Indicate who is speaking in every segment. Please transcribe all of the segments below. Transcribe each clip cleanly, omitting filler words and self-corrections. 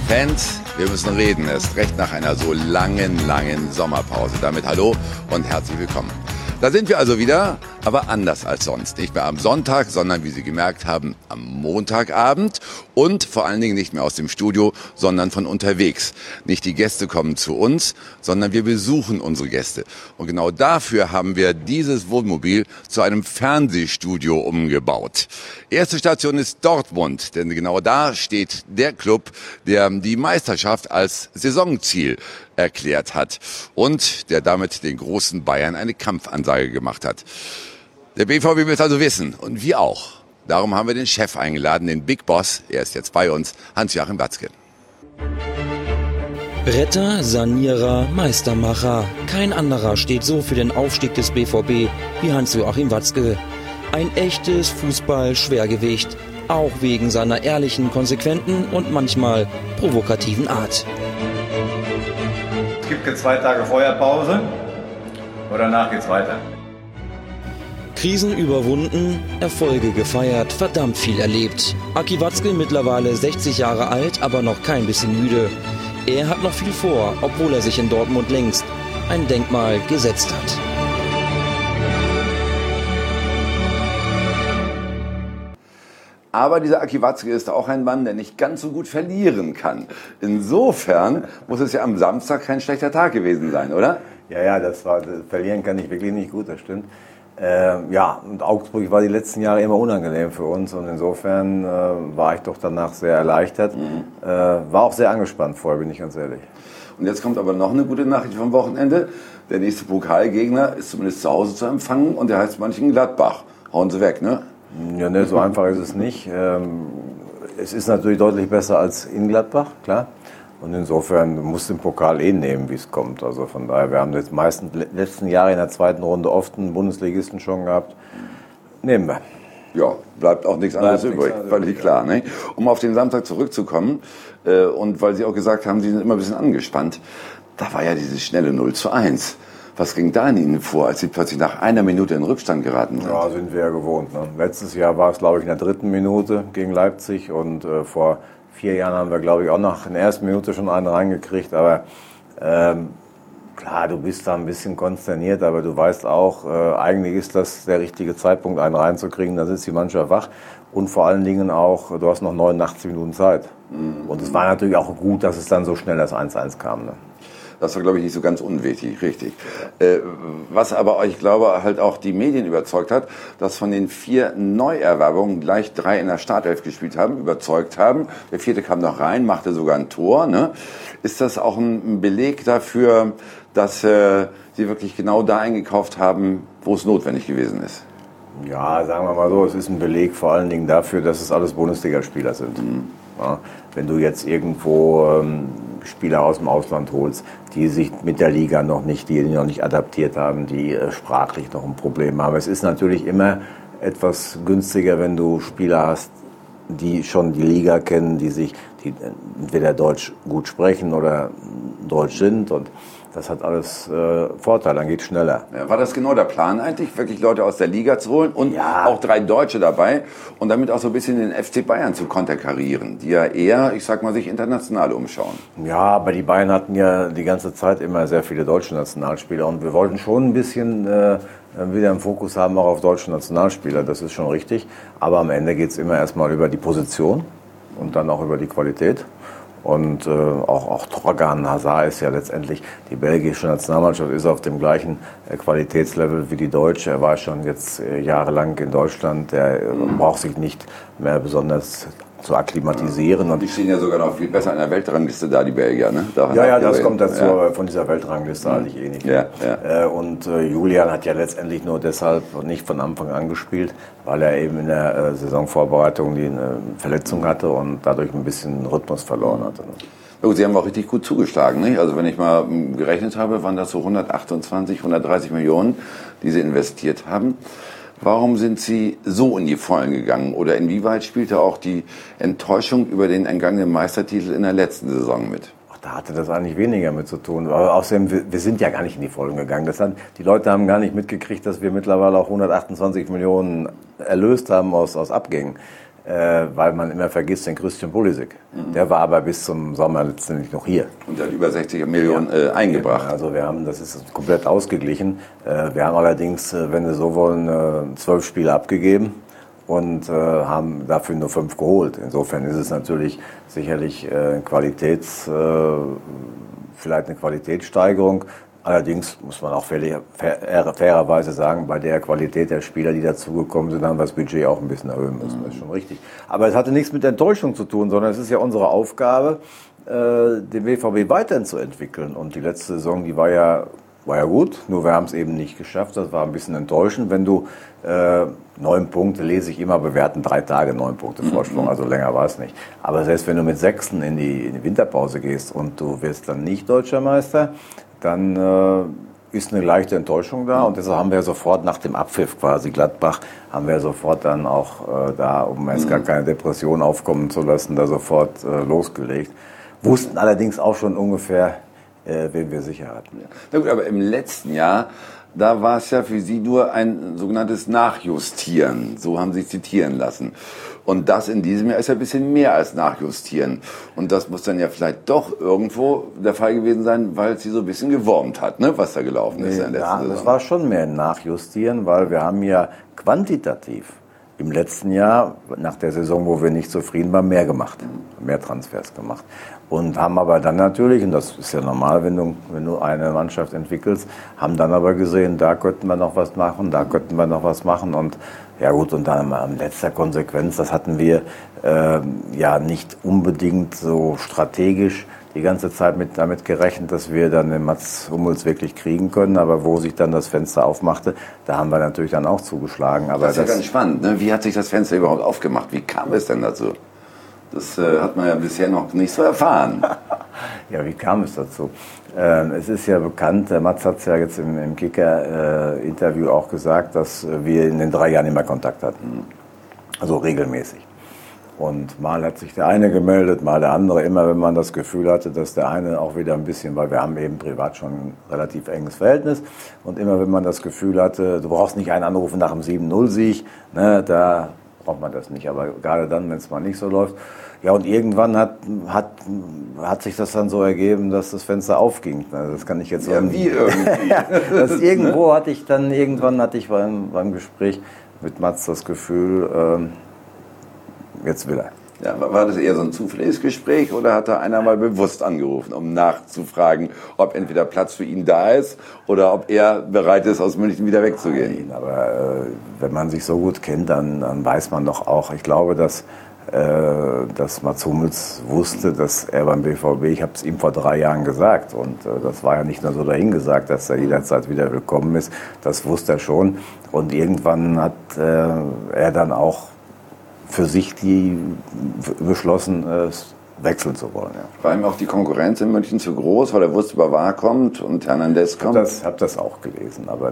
Speaker 1: Fans, wir müssen reden, erst recht nach einer so langen Sommerpause. Damit hallo und herzlich willkommen. Da sind wir also wieder, aber anders als sonst. Nicht mehr am Sonntag, sondern wie Sie gemerkt haben, am Montagabend und vor allen Dingen nicht mehr aus dem Studio, sondern von unterwegs. Nicht die Gäste kommen zu uns, sondern wir besuchen unsere Gäste. Und genau dafür haben wir dieses Wohnmobil zu einem Fernsehstudio umgebaut. Erste Station ist Dortmund, denn genau da steht der Club, der die Meisterschaft als Saisonziel erklärt hat und der damit den großen Bayern eine Kampfansage gemacht hat. Der BVB will es also wissen und wir auch. Darum haben wir den Chef eingeladen, den Big Boss, er ist jetzt bei uns, Hans-Joachim Watzke.
Speaker 2: Retter, Sanierer, Meistermacher. Kein anderer steht so für den Aufstieg des BVB wie Hans-Joachim Watzke. Ein echtes Fußball-Schwergewicht, auch wegen seiner ehrlichen, konsequenten und manchmal provokativen Art.
Speaker 3: Es gibt jetzt 2 Tage Feuerpause und danach geht's weiter.
Speaker 2: Krisen überwunden, Erfolge gefeiert, verdammt viel erlebt. Aki Watzke mittlerweile 60 Jahre alt, aber noch kein bisschen müde. Er hat noch viel vor, obwohl er sich in Dortmund längst ein Denkmal gesetzt hat.
Speaker 1: Aber dieser Aki Watzke ist auch ein Mann, der nicht ganz so gut verlieren kann. Insofern muss es ja am Samstag kein schlechter Tag gewesen sein, oder?
Speaker 3: Ja, verlieren kann ich wirklich nicht gut, das stimmt. Und Augsburg war die letzten Jahre immer unangenehm für uns und insofern war ich doch danach sehr erleichtert. War auch sehr angespannt vorher, bin ich ganz ehrlich.
Speaker 1: Und jetzt kommt aber noch eine gute Nachricht vom Wochenende. Der nächste Pokalgegner ist zumindest zu Hause zu empfangen und der heißt Mönchengladbach. Hauen Sie weg, ne?
Speaker 3: Ja, ne, so einfach ist es nicht. Es ist natürlich deutlich besser als in Gladbach, klar. Und insofern musst du den Pokal nehmen, wie es kommt. Also von daher, wir haben jetzt letzten Jahre in der zweiten Runde oft einen Bundesligisten schon gehabt. Nehmen wir.
Speaker 1: Ja, bleibt auch nichts anderes übrig, völlig klar. Ne? Um auf den Samstag zurückzukommen, und weil Sie auch gesagt haben, Sie sind immer ein bisschen angespannt, da war ja dieses schnelle 0:1. Was ging da in Ihnen vor, als Sie plötzlich nach einer Minute in Rückstand geraten sind?
Speaker 3: Ja, sind wir ja gewohnt. Ne? Letztes Jahr war es, glaube ich, in der 3. Minute gegen Leipzig und vor 4 Jahren haben wir, glaube ich, auch noch in der ersten Minute schon einen reingekriegt. Aber klar, du bist da ein bisschen konsterniert, aber du weißt auch, eigentlich ist das der richtige Zeitpunkt, einen reinzukriegen. Da sitzt die Mannschaft wach und vor allen Dingen auch, du hast noch 89 Minuten Zeit. Und es war natürlich auch gut, dass es dann so schnell das 1:1 kam. Ne?
Speaker 1: Das war, glaube ich, nicht so ganz unwichtig, richtig. Was aber, ich glaube, halt auch die Medien überzeugt hat, dass von den 4 Neuerwerbungen gleich 3 in der Startelf gespielt haben, überzeugt haben. Der 4. kam noch rein, machte sogar ein Tor. Ne? Ist das auch ein Beleg dafür, dass Sie wirklich genau da eingekauft haben, wo es notwendig gewesen ist?
Speaker 3: Ja, sagen wir mal so, es ist ein Beleg vor allen Dingen dafür, dass es alles Bundesligaspieler sind. Ja, wenn du jetzt irgendwo Spieler aus dem Ausland holst, die sich mit der Liga noch nicht adaptiert haben, die sprachlich noch ein Problem haben. Es ist natürlich immer etwas günstiger, wenn du Spieler hast, die schon die Liga kennen, die entweder Deutsch gut sprechen oder Deutsch sind und das hat alles Vorteile, dann geht es schneller.
Speaker 1: Ja, war das genau der Plan eigentlich, wirklich Leute aus der Liga zu holen und auch 3 Deutsche dabei und damit auch so ein bisschen den FC Bayern zu konterkarieren, die ja eher, ich sag mal, sich international umschauen?
Speaker 3: Ja, aber die Bayern hatten ja die ganze Zeit immer sehr viele deutsche Nationalspieler und wir wollten schon ein bisschen wieder im Fokus haben, auch auf deutsche Nationalspieler, das ist schon richtig. Aber am Ende geht es immer erstmal über die Position und dann auch über die Qualität. Und auch Torgan Hazard ist ja letztendlich, die belgische Nationalmannschaft ist auf dem gleichen Qualitätslevel wie die deutsche. Er war schon jetzt jahrelang in Deutschland, der braucht sich nicht mehr besonders zu akklimatisieren.
Speaker 1: Und die stehen ja sogar noch viel besser in der Weltrangliste da, die Belgier, ne?
Speaker 3: Das kommt dazu, aber von dieser Weltrangliste halte ich eh nicht. Und Julian hat ja letztendlich nur deshalb nicht von Anfang an gespielt, weil er eben in der Saisonvorbereitung eine Verletzung hatte und dadurch ein bisschen Rhythmus verloren hatte. Ne?
Speaker 1: Ja, Sie haben auch richtig gut zugeschlagen, nicht? Also wenn ich mal gerechnet habe, waren das so 128, 130 Millionen, die Sie investiert haben. Warum sind Sie so in die Vollen gegangen? Oder inwieweit spielte auch die Enttäuschung über den entgangenen Meistertitel in der letzten Saison mit?
Speaker 3: Ach, da hatte das eigentlich weniger mit zu tun. Aber außerdem, wir sind ja gar nicht in die Vollen gegangen. Die Leute haben gar nicht mitgekriegt, dass wir mittlerweile auch 128 Millionen erlöst haben aus Abgängen. weil man immer vergisst den Christian Pulisic. Der war aber bis zum Sommer letztendlich noch hier.
Speaker 1: Und der hat über 60 Millionen eingebracht.
Speaker 3: Also das ist komplett ausgeglichen. Wir haben allerdings, wenn Sie so wollen, 12 Spiele abgegeben und haben dafür nur 5 geholt. Insofern ist es natürlich sicherlich vielleicht eine Qualitätssteigerung. Allerdings muss man auch fairerweise sagen, bei der Qualität der Spieler, die dazugekommen sind, haben wir das Budget auch ein bisschen erhöhen müssen. Das ist schon richtig. Aber es hatte nichts mit Enttäuschung zu tun, sondern es ist ja unsere Aufgabe, den BVB weiterzuentwickeln. Und die letzte Saison, die war ja gut, nur wir haben es eben nicht geschafft. Das war ein bisschen enttäuschend. Wenn du 9 Punkte, lese ich immer, bewerten 3 Tage 9 Punkte Vorsprung, also länger war es nicht. Aber selbst wenn du mit 6. in die Winterpause gehst und du wirst dann nicht Deutscher Meister, dann ist eine leichte Enttäuschung da. Und deshalb haben wir sofort nach dem Abpfiff quasi Gladbach, haben wir sofort dann auch da, um erst gar keine Depression aufkommen zu lassen, da sofort losgelegt. Wussten allerdings auch schon ungefähr, wen wir sicher hatten.
Speaker 1: Na gut, aber im letzten Jahr, da war es ja für Sie nur ein sogenanntes Nachjustieren. So haben Sie zitieren lassen. Und das in diesem Jahr ist ja ein bisschen mehr als Nachjustieren. Und das muss dann ja vielleicht doch irgendwo der Fall gewesen sein, weil es Sie so ein bisschen gewurmt hat, ne, was da gelaufen ist in der letzten Saison.
Speaker 3: Das war schon mehr ein Nachjustieren, weil wir haben ja quantitativ im letzten Jahr, nach der Saison, wo wir nicht zufrieden waren, mehr gemacht, mehr Transfers gemacht. Und haben aber dann natürlich, und das ist ja normal, wenn du eine Mannschaft entwickelst, haben dann aber gesehen, da könnten wir noch was machen, da könnten wir noch was machen. Und ja gut, und dann in letzter Konsequenz, das hatten wir ja nicht unbedingt so strategisch die ganze Zeit damit gerechnet, dass wir dann den Mats Hummels wirklich kriegen können. Aber wo sich dann das Fenster aufmachte, da haben wir natürlich dann auch zugeschlagen. Aber
Speaker 1: das ist ja ganz spannend, ne? Wie hat sich das Fenster überhaupt aufgemacht? Wie kam es denn dazu? Das hat man ja bisher noch nicht so erfahren.
Speaker 3: Ja, wie kam es dazu? Es ist ja bekannt, der Mats hat es ja jetzt im Kicker-Interview auch gesagt, dass wir in den 3 Jahren immer Kontakt hatten. Also regelmäßig. Und mal hat sich der eine gemeldet, mal der andere. Immer wenn man das Gefühl hatte, dass der eine auch wieder ein bisschen, weil wir haben eben privat schon ein relativ enges Verhältnis. Und immer wenn man das Gefühl hatte, du brauchst nicht einen anrufen nach dem 7-0-Sieg, ne, da braucht man das nicht. Aber gerade dann, wenn es mal nicht so läuft. Ja, und irgendwann hat sich das dann so ergeben, dass das Fenster aufging. Also das kann ich jetzt
Speaker 1: ja, wie irgendwie.
Speaker 3: Irgendwann hatte ich beim Gespräch mit Mats das Gefühl, jetzt will er.
Speaker 1: Ja, war das eher so ein zufälliges Gespräch oder hat da einer mal bewusst angerufen, um nachzufragen, ob entweder Platz für ihn da ist oder ob er bereit ist, aus München wieder wegzugehen?
Speaker 3: Nein, aber wenn man sich so gut kennt, dann weiß man doch auch, ich glaube, dass Mats Hummels wusste, dass er beim BVB, ich habe es ihm vor 3 Jahren gesagt und das war ja nicht nur so dahingesagt, dass er jederzeit wieder willkommen ist, das wusste er schon und irgendwann hat er dann auch für sich beschlossen, wechseln zu wollen. Ja.
Speaker 1: War ihm auch die Konkurrenz in München zu groß, weil er wusste, Bavar kommt und Hernandez kommt?
Speaker 3: Ich habe das auch gelesen, aber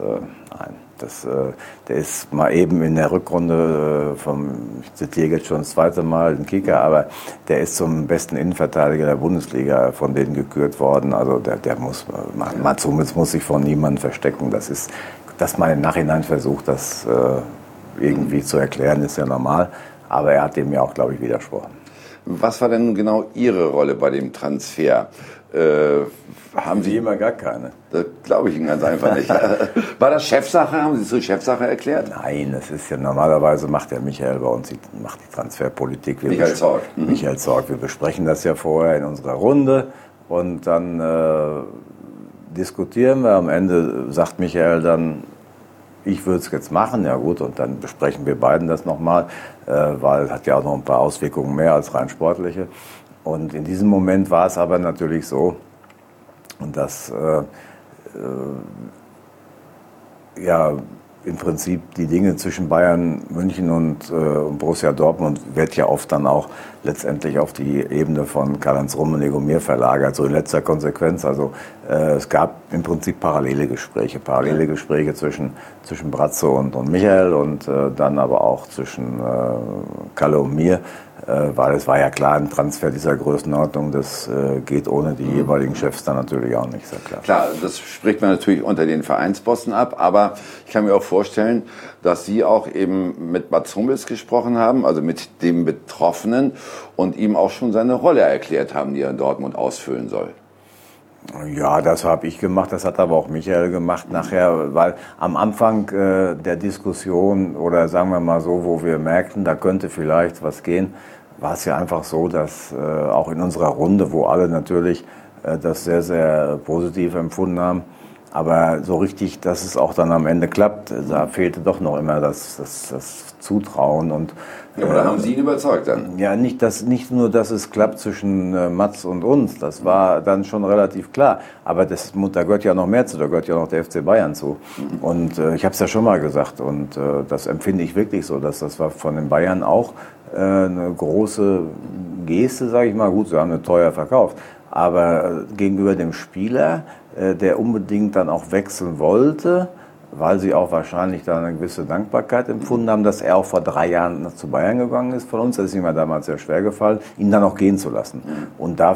Speaker 3: der ist mal eben in der Rückrunde ich zitiere jetzt schon das 2. Mal den Kicker, aber der ist zum besten Innenverteidiger der Bundesliga von denen gekürt worden. Also Mats Hummels muss sich vor niemandem verstecken. Dass man im Nachhinein versucht, das irgendwie zu erklären, ist ja normal. Aber er hat dem ja auch, glaube ich, widersprochen.
Speaker 1: Was war denn genau Ihre Rolle bei dem Transfer? Haben Sie
Speaker 3: immer gar keine?
Speaker 1: Das glaube ich Ihnen ganz einfach nicht. War das Chefsache? Haben Sie es zur Chefsache erklärt?
Speaker 3: Nein, das ist ja normalerweise macht der Michael bei uns macht die Transferpolitik.
Speaker 1: Michael Zorc.
Speaker 3: Michael Zorc. Wir besprechen das ja vorher in unserer Runde und dann diskutieren wir. Am Ende sagt Michael dann, ich würde es jetzt machen, ja gut, und dann besprechen wir beiden das nochmal, weil es hat ja auch noch ein paar Auswirkungen mehr als rein sportliche. Und in diesem Moment war es aber natürlich so, dass ja im Prinzip die Dinge zwischen Bayern München und Borussia Dortmund wird ja oft dann auch letztendlich auf die Ebene von Karl-Heinz Rummenigge und mir verlagert, so in letzter Konsequenz. Also es gab im Prinzip parallele Gespräche zwischen Brazzo und Michael und dann aber auch zwischen Kalle und mir. weil es war ja klar, ein Transfer dieser Größenordnung, das geht ohne die jeweiligen Chefs dann natürlich auch nicht, sehr klar.
Speaker 1: Klar, das spricht man natürlich unter den Vereinsbossen ab, aber ich kann mir auch vorstellen, dass Sie auch eben mit Mats Hummels gesprochen haben, also mit dem Betroffenen, und ihm auch schon seine Rolle erklärt haben, die er in Dortmund ausfüllen soll.
Speaker 3: Ja, das habe ich gemacht, das hat aber auch Michael gemacht nachher, weil am Anfang der Diskussion oder sagen wir mal so, wo wir merkten, da könnte vielleicht was gehen, war es ja einfach so, dass auch in unserer Runde, wo alle natürlich das sehr, sehr positiv empfunden haben, aber so richtig, dass es auch dann am Ende klappt, da fehlte doch noch immer das Zutrauen. Und
Speaker 1: ja, aber da haben Sie ihn überzeugt dann?
Speaker 3: Ja, nicht nur, dass es klappt zwischen Mats und uns, das war dann schon relativ klar. Aber da gehört ja noch mehr zu, da gehört ja noch der FC Bayern zu. Und ich habe es ja schon mal gesagt und das empfinde ich wirklich so, dass das war von den Bayern auch eine große Geste, sage ich mal. Gut, sie haben eine teuer verkauft. Aber gegenüber dem Spieler, der unbedingt dann auch wechseln wollte, weil sie auch wahrscheinlich da eine gewisse Dankbarkeit empfunden haben, dass er auch vor 3 Jahren zu Bayern gegangen ist von uns. Das ist ihm ja damals sehr schwer gefallen, ihn dann auch gehen zu lassen. Und da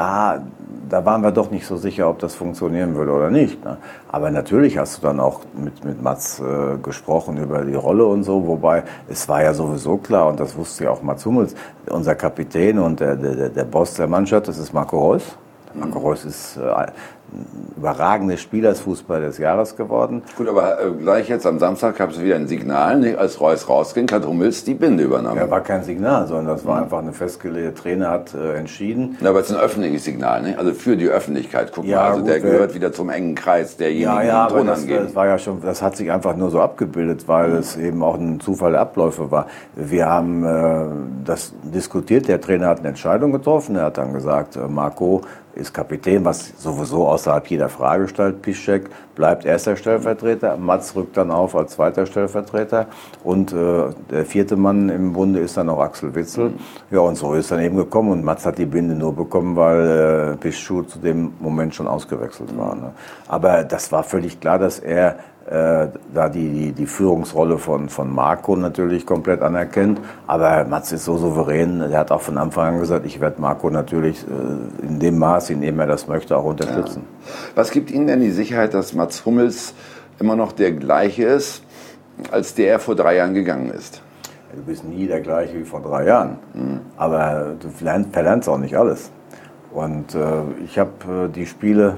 Speaker 3: waren wir doch nicht so sicher, ob das funktionieren würde oder nicht. Ne? Aber natürlich hast du dann auch mit Mats gesprochen über die Rolle und so, wobei es war ja sowieso klar, und das wusste ja auch Mats Hummels, unser Kapitän und der Boss der Mannschaft, das ist Marco Reus. Marco Reus ist überragendes Spieler, ist Fußballer des Jahres geworden.
Speaker 1: Gut, aber gleich jetzt am Samstag gab es wieder ein Signal, nicht? Als Reus rausging, hat Hummels die Binde übernommen.
Speaker 3: Ja, war kein Signal, sondern das war einfach eine festgelegte, der Trainer hat entschieden.
Speaker 1: Ja, aber es ist ein öffentliches Signal, nicht? Also für die Öffentlichkeit. Guck
Speaker 3: Ja,
Speaker 1: mal, also
Speaker 3: gut,
Speaker 1: der gehört wieder zum engen Kreis derjenigen,
Speaker 3: ja,
Speaker 1: die
Speaker 3: aber
Speaker 1: Ton
Speaker 3: das
Speaker 1: angeben.
Speaker 3: war ja schon, das hat sich einfach nur so abgebildet, weil es eben auch ein Zufall der Abläufe war. Wir haben das diskutiert, der Trainer hat eine Entscheidung getroffen, er hat dann gesagt, Marco ist Kapitän, was sowieso außerhalb jeder Frage stellt. Piszczek bleibt erster Stellvertreter, Mats rückt dann auf als zweiter Stellvertreter und der 4. Mann im Bunde ist dann auch Axel Witsel. Ja, und so ist dann eben gekommen und Mats hat die Binde nur bekommen, weil Piszczek zu dem Moment schon ausgewechselt war. Ne? Aber das war völlig klar, dass er da die Führungsrolle von Marco natürlich komplett anerkennt. Aber Mats ist so souverän, der hat auch von Anfang an gesagt, ich werde Marco natürlich in dem Maß, in dem er das möchte, auch unterstützen.
Speaker 1: Ja. Was gibt Ihnen denn die Sicherheit, dass Mats Hummels immer noch der gleiche ist, als der er vor 3 Jahren gegangen ist?
Speaker 3: Du bist nie der gleiche wie vor 3 Jahren. Aber du verlernst auch nicht alles. Und ich habe die Spiele...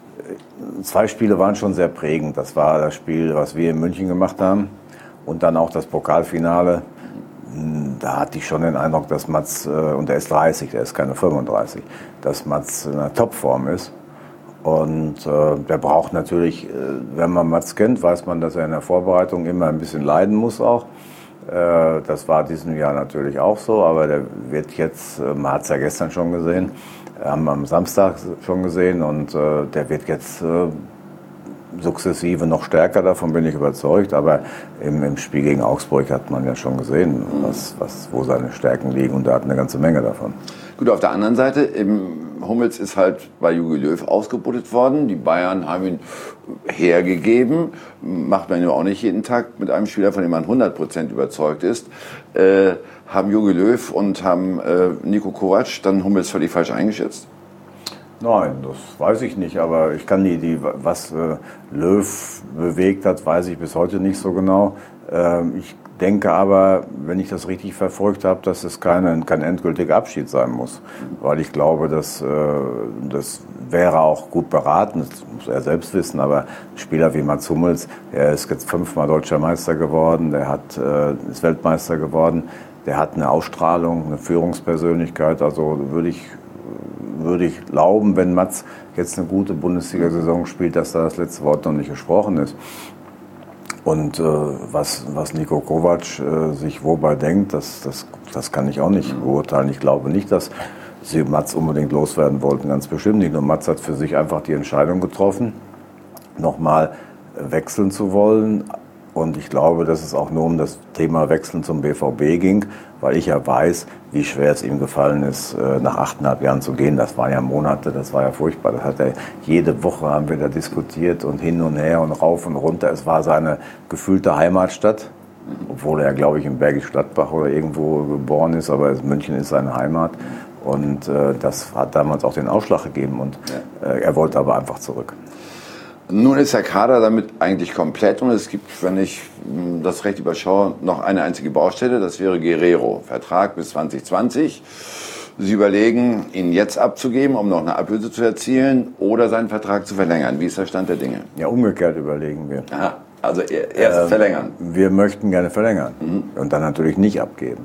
Speaker 3: 2 Spiele waren schon sehr prägend. Das war das Spiel, was wir in München gemacht haben und dann auch das Pokalfinale. Da hatte ich schon den Eindruck, dass Mats, und der ist 30, der ist keine 35, dass Mats in einer Topform ist. Und der braucht natürlich, wenn man Mats kennt, weiß man, dass er in der Vorbereitung immer ein bisschen leiden muss auch. Das war diesem Jahr natürlich auch so, aber der wird jetzt, man hat es ja gestern schon gesehen, haben wir am Samstag schon gesehen und der wird jetzt sukzessive noch stärker, davon bin ich überzeugt, aber im Spiel gegen Augsburg hat man ja schon gesehen, wo seine Stärken liegen und da hat eine ganze Menge davon.
Speaker 1: Gut, auf der anderen Seite, Hummels ist halt bei Jogi Löw ausgebuddelt worden. Die Bayern haben ihn hergegeben. Macht man ja auch nicht jeden Tag mit einem Spieler, von dem man 100% überzeugt ist. Haben Jogi Löw und haben Niko Kovac dann Hummels völlig falsch eingeschätzt?
Speaker 3: Nein, das weiß ich nicht, aber ich kann was Löw bewegt hat, weiß ich bis heute nicht so genau. Ich denke aber, wenn ich das richtig verfolgt habe, dass es kein endgültiger Abschied sein muss. Weil ich glaube, das wäre auch gut beraten, das muss er selbst wissen, aber ein Spieler wie Mats Hummels, der ist jetzt 5-mal Deutscher Meister geworden, ist Weltmeister geworden, der hat eine Ausstrahlung, eine Führungspersönlichkeit, also würde ich glauben, wenn Mats jetzt eine gute Bundesliga-Saison spielt, dass da das letzte Wort noch nicht gesprochen ist. Und was Niko Kovac sich wobei denkt, das kann ich auch nicht beurteilen. Ich glaube nicht, dass sie Mats unbedingt loswerden wollten, ganz bestimmt nicht. Nur Mats hat für sich einfach die Entscheidung getroffen, nochmal wechseln zu wollen. Und ich glaube, dass es auch nur um das Thema Wechseln zum BVB ging, weil ich ja weiß, wie schwer es ihm gefallen ist, nach 8,5 Jahren zu gehen. Das waren ja Monate, das war ja furchtbar. Das hat er, jede Woche haben wir da diskutiert und hin und her und rauf und runter. Es war seine gefühlte Heimatstadt. Obwohl er, glaube ich, in Bergisch Gladbach oder irgendwo geboren ist, aber München ist seine Heimat. Und das hat damals auch den Ausschlag gegeben und er wollte aber einfach zurück.
Speaker 1: Nun ist der Kader damit eigentlich komplett und es gibt, wenn ich das recht überschaue, noch eine einzige Baustelle, das wäre Guerrero. Vertrag bis 2020. Sie überlegen, ihn jetzt abzugeben, um noch eine Ablöse zu erzielen oder seinen Vertrag zu verlängern. Wie ist der Stand der Dinge?
Speaker 3: Ja, umgekehrt überlegen wir.
Speaker 1: Aha, also erst verlängern.
Speaker 3: Wir möchten gerne verlängern und dann natürlich nicht abgeben.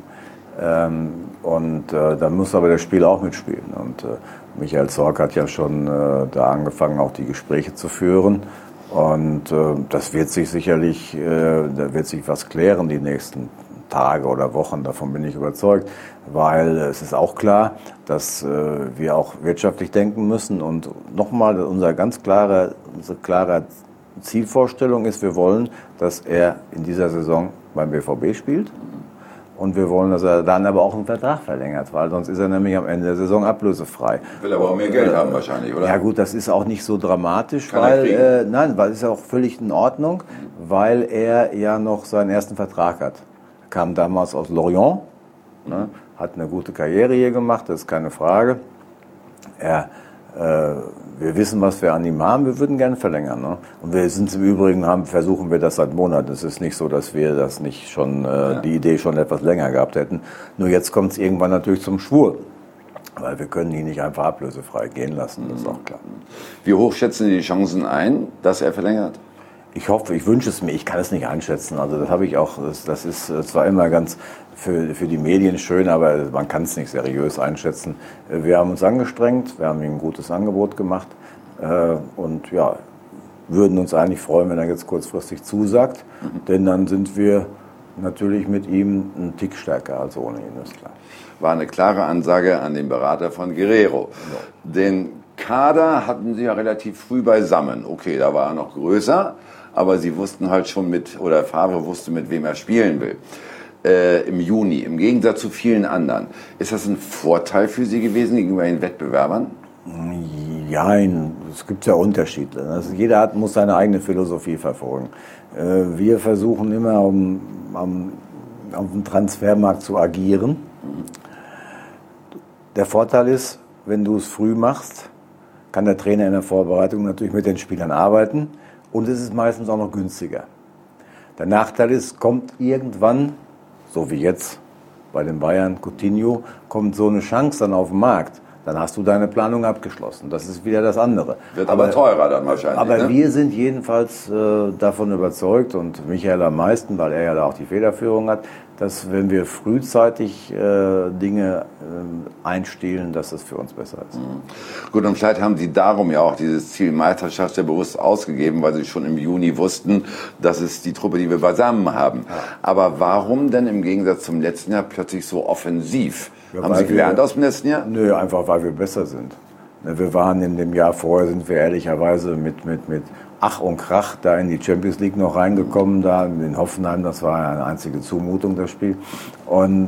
Speaker 3: Dann muss aber das Spiel auch mitspielen. Und Michael Zorc hat ja schon da angefangen, auch die Gespräche zu führen. Und das wird sich sicherlich, da wird sich was klären die nächsten Tage oder Wochen, davon bin ich überzeugt. Weil es ist auch klar, dass wir auch wirtschaftlich denken müssen. Und nochmal, unsere klare Zielvorstellung ist, wir wollen, dass er in dieser Saison beim BVB spielt. Und wir wollen, dass er dann aber auch einen Vertrag verlängert, weil sonst ist er nämlich am Ende der Saison ablösefrei.
Speaker 1: Will aber auch mehr Geld haben wahrscheinlich, oder?
Speaker 3: Ja gut, das ist auch nicht so dramatisch, weil es ist auch völlig in Ordnung, weil er ja noch seinen ersten Vertrag hat. Er kam damals aus Lorient, ne, hat eine gute Karriere hier gemacht, das ist keine Frage. Wir wissen, was wir an ihm haben, wir würden gerne verlängern. Ne? Und wir sind im Übrigen, versuchen wir das seit Monaten. Es ist nicht so, dass wir das nicht schon, die Idee schon etwas länger gehabt hätten. Nur jetzt kommt es irgendwann natürlich zum Schwur. Weil wir können ihn nicht einfach ablösefrei gehen lassen, das ist auch klar.
Speaker 1: Wie hoch schätzen Sie die Chancen ein, dass er verlängert?
Speaker 3: Ich hoffe, ich wünsche es mir, ich kann es nicht einschätzen. Also das habe ich auch, das ist zwar immer ganz für die Medien schön, aber man kann es nicht seriös einschätzen. Wir haben uns angestrengt, wir haben ihm ein gutes Angebot gemacht und ja, würden uns eigentlich freuen, wenn er jetzt kurzfristig zusagt, denn dann sind wir natürlich mit ihm einen Tick stärker als ohne ihn, ist klar.
Speaker 1: War eine klare Ansage an den Berater von Guerrero. Ja. Den Kader hatten Sie ja relativ früh beisammen. Okay, da war er noch größer, aber Sie wussten halt schon Favre wusste, mit wem er spielen will. Im Juni, im Gegensatz zu vielen anderen. Ist das ein Vorteil für Sie gewesen gegenüber den Wettbewerbern?
Speaker 3: Ja, es gibt ja Unterschiede. Also jeder muss seine eigene Philosophie verfolgen. Wir versuchen immer, auf dem Transfermarkt zu agieren. Der Vorteil ist, wenn du es früh machst, kann der Trainer in der Vorbereitung natürlich mit den Spielern arbeiten und es ist meistens auch noch günstiger. Der Nachteil ist, kommt irgendwann, so wie jetzt bei den Bayern, Coutinho, kommt so eine Chance dann auf den Markt. Dann hast du deine Planung abgeschlossen. Das ist wieder das andere.
Speaker 1: Wird aber teurer dann wahrscheinlich.
Speaker 3: Aber wir sind jedenfalls davon überzeugt und Michael am meisten, weil er ja da auch die Federführung hat, dass wenn wir frühzeitig Dinge einstehlen, dass das für uns besser ist.
Speaker 1: Gut, und vielleicht haben Sie darum ja auch dieses Ziel Meisterschaft ja bewusst ausgegeben, weil Sie schon im Juni wussten, das ist die Truppe, die wir beisammen haben. Ja. Aber warum denn im Gegensatz zum letzten Jahr plötzlich so offensiv? Ja, haben Sie gelernt aus dem letzten Jahr?
Speaker 3: Nö, einfach weil wir besser sind. Wir waren in dem Jahr vorher, sind wir ehrlicherweise mit Ach und Krach da in die Champions League noch reingekommen, da in Hoffenheim, das war eine einzige Zumutung, das Spiel. Und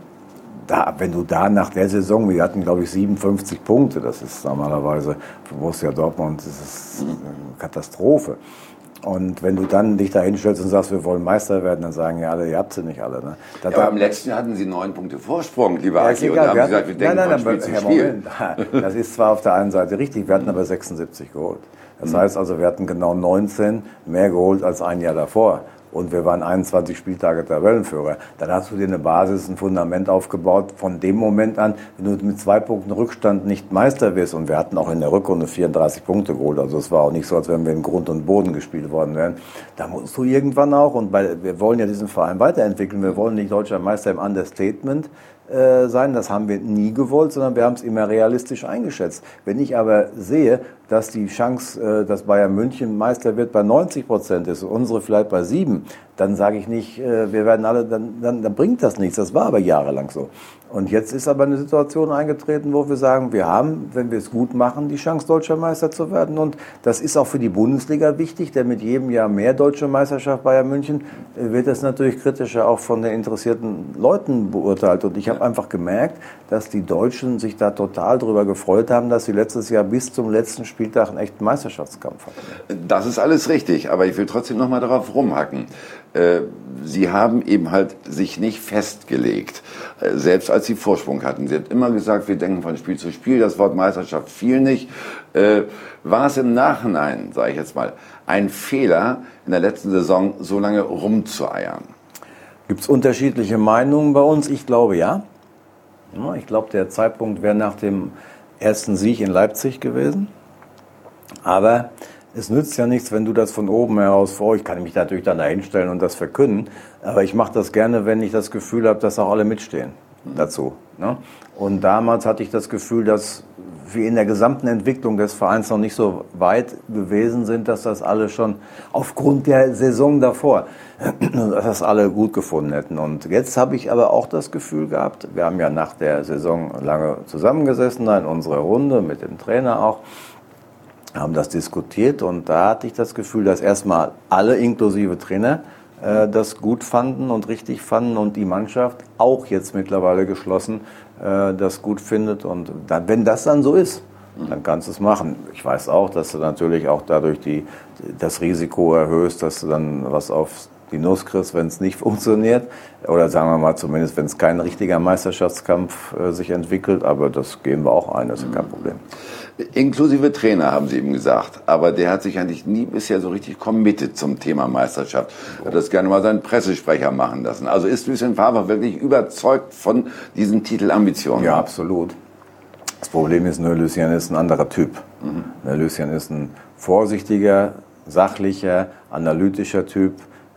Speaker 3: wenn du da nach der Saison, wir hatten glaube ich 57 Punkte, das ist normalerweise für Borussia Dortmund, das ist eine Katastrophe. Und wenn du dann dich da hinstellst und sagst, wir wollen Meister werden, dann sagen ja alle, ihr habt sie nicht alle. Ne?
Speaker 1: Ja, aber im letzten Jahr hatten Sie 9 Punkte Vorsprung, lieber Aki, und da haben Sie gesagt, wir denken von Spiel zu Spiel.
Speaker 3: Das ist zwar auf der einen Seite richtig, wir hatten aber 76 geholt. Das heißt also, wir hatten genau 19 mehr geholt als ein Jahr davor. Und wir waren 21 Spieltage Tabellenführer. Dann hast du dir eine Basis, ein Fundament aufgebaut von dem Moment an, wenn du mit 2 Punkten Rückstand nicht Meister wirst. Und wir hatten auch in der Rückrunde 34 Punkte geholt. Also es war auch nicht so, als wenn wir in Grund und Boden gespielt worden wären. Da musst du irgendwann auch, und wir wollen ja diesen Verein weiterentwickeln, wir wollen nicht deutscher Meister im Understatement sein, das haben wir nie gewollt, sondern wir haben es immer realistisch eingeschätzt. Wenn ich aber sehe, dass die Chance, dass Bayern München Meister wird, bei 90% ist und unsere vielleicht bei 7%, dann sage ich nicht, wir werden alle, dann bringt das nichts. Das war aber jahrelang so. Und jetzt ist aber eine Situation eingetreten, wo wir sagen, wir haben, wenn wir es gut machen, die Chance, deutscher Meister zu werden. Und das ist auch für die Bundesliga wichtig, denn mit jedem Jahr mehr deutsche Meisterschaft Bayern München wird das natürlich kritischer auch von den interessierten Leuten beurteilt. Und ich habe einfach gemerkt, dass die Deutschen sich da total drüber gefreut haben, dass sie letztes Jahr bis zum letzten Spieltag einen echten Meisterschaftskampf hatten.
Speaker 1: Das ist alles richtig, aber ich will trotzdem noch mal darauf rumhacken. Sie haben eben halt sich nicht festgelegt, selbst als Sie Vorsprung hatten. Sie hat immer gesagt, wir denken von Spiel zu Spiel, das Wort Meisterschaft fiel nicht. War es im Nachhinein, sage ich jetzt mal, ein Fehler, in der letzten Saison so lange rumzueiern?
Speaker 3: Gibt es unterschiedliche Meinungen bei uns? Ich glaube ja. Ich glaube, der Zeitpunkt wäre nach dem ersten Sieg in Leipzig gewesen. Aber es nützt ja nichts, wenn du das von oben heraus vor. Ich kann mich natürlich dann da hinstellen und das verkünden. Aber ich mache das gerne, wenn ich das Gefühl habe, dass auch alle mitstehen dazu. Ne? Und damals hatte ich das Gefühl, dass wir in der gesamten Entwicklung des Vereins noch nicht so weit gewesen sind, dass das alle schon aufgrund der Saison davor, dass das alle gut gefunden hätten. Und jetzt habe ich aber auch das Gefühl gehabt, wir haben ja nach der Saison lange zusammengesessen, da in unserer Runde mit dem Trainer auch, haben das diskutiert und da hatte ich das Gefühl, dass erstmal alle inklusive Trainer das gut fanden und richtig fanden und die Mannschaft auch jetzt mittlerweile geschlossen das gut findet. Und dann, wenn das dann so ist, dann kannst du es machen. Ich weiß auch, dass du natürlich auch dadurch das Risiko erhöhst, dass du dann was auf die Nuss kriegst, wenn es nicht funktioniert. Oder sagen wir mal zumindest, wenn es kein richtiger Meisterschaftskampf sich entwickelt. Aber das gehen wir auch ein, das ist kein Problem.
Speaker 1: Inklusive Trainer, haben Sie eben gesagt. Aber der hat sich eigentlich nie bisher so richtig committed zum Thema Meisterschaft. Er hat das gerne mal seinen Pressesprecher machen lassen. Also ist Lucien Favre wirklich überzeugt von diesen Titelambitionen?
Speaker 3: Ja, absolut. Das Problem ist nur, Lucien ist ein anderer Typ. Lucien ist ein vorsichtiger, sachlicher, analytischer Typ,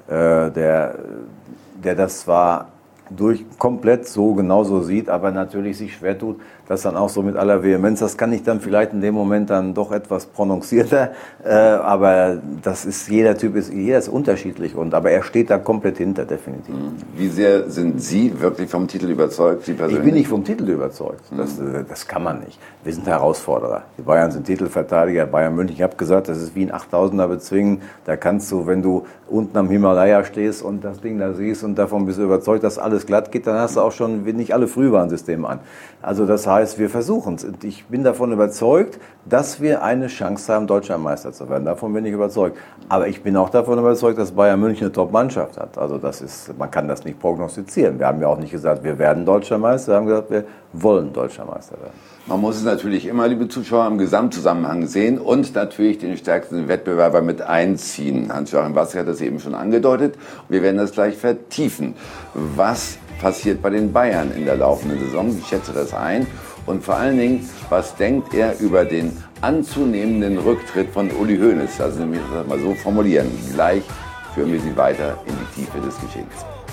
Speaker 3: der das zwar komplett so genauso sieht, aber natürlich sich schwer tut, das dann auch so mit aller Vehemenz. Das kann ich dann vielleicht in dem Moment dann doch etwas prononcierter, aber das ist, jeder ist unterschiedlich, aber er steht da komplett hinter, definitiv.
Speaker 1: Wie sehr sind Sie wirklich vom Titel überzeugt, Sie persönlich?
Speaker 3: Ich bin nicht vom Titel überzeugt, das kann man nicht. Wir sind Herausforderer. Die Bayern sind Titelverteidiger, Bayern München. Ich habe gesagt, das ist wie ein 8000er bezwingen. Da kannst du, wenn du unten am Himalaya stehst und das Ding da siehst und davon bist du überzeugt, dass alles glatt geht, dann hast du auch schon nicht alle Frühwarnsysteme an. Also das heißt, wir versuchen es. Ich bin davon überzeugt, dass wir eine Chance haben, Deutscher Meister zu werden. Davon bin ich überzeugt. Aber ich bin auch davon überzeugt, dass Bayern München eine Top-Mannschaft hat. Also man kann das nicht prognostizieren. Wir haben ja auch nicht gesagt, wir werden Deutscher Meister. Wir haben gesagt, wir wollen Deutscher Meister werden.
Speaker 1: Man muss es natürlich immer, liebe Zuschauer, im Gesamtzusammenhang sehen und natürlich den stärksten Wettbewerber mit einziehen. Hans-Joachim Watzke hat das eben schon angedeutet. Wir werden das gleich vertiefen. Was passiert bei den Bayern in der laufenden Saison? Ich schätze das ein. Und vor allen Dingen, was denkt er über den anzunehmenden Rücktritt von Uli Hoeneß? Also, wenn wir das mal so formulieren. Gleich führen wir Sie weiter in die Tiefe des Geschehens.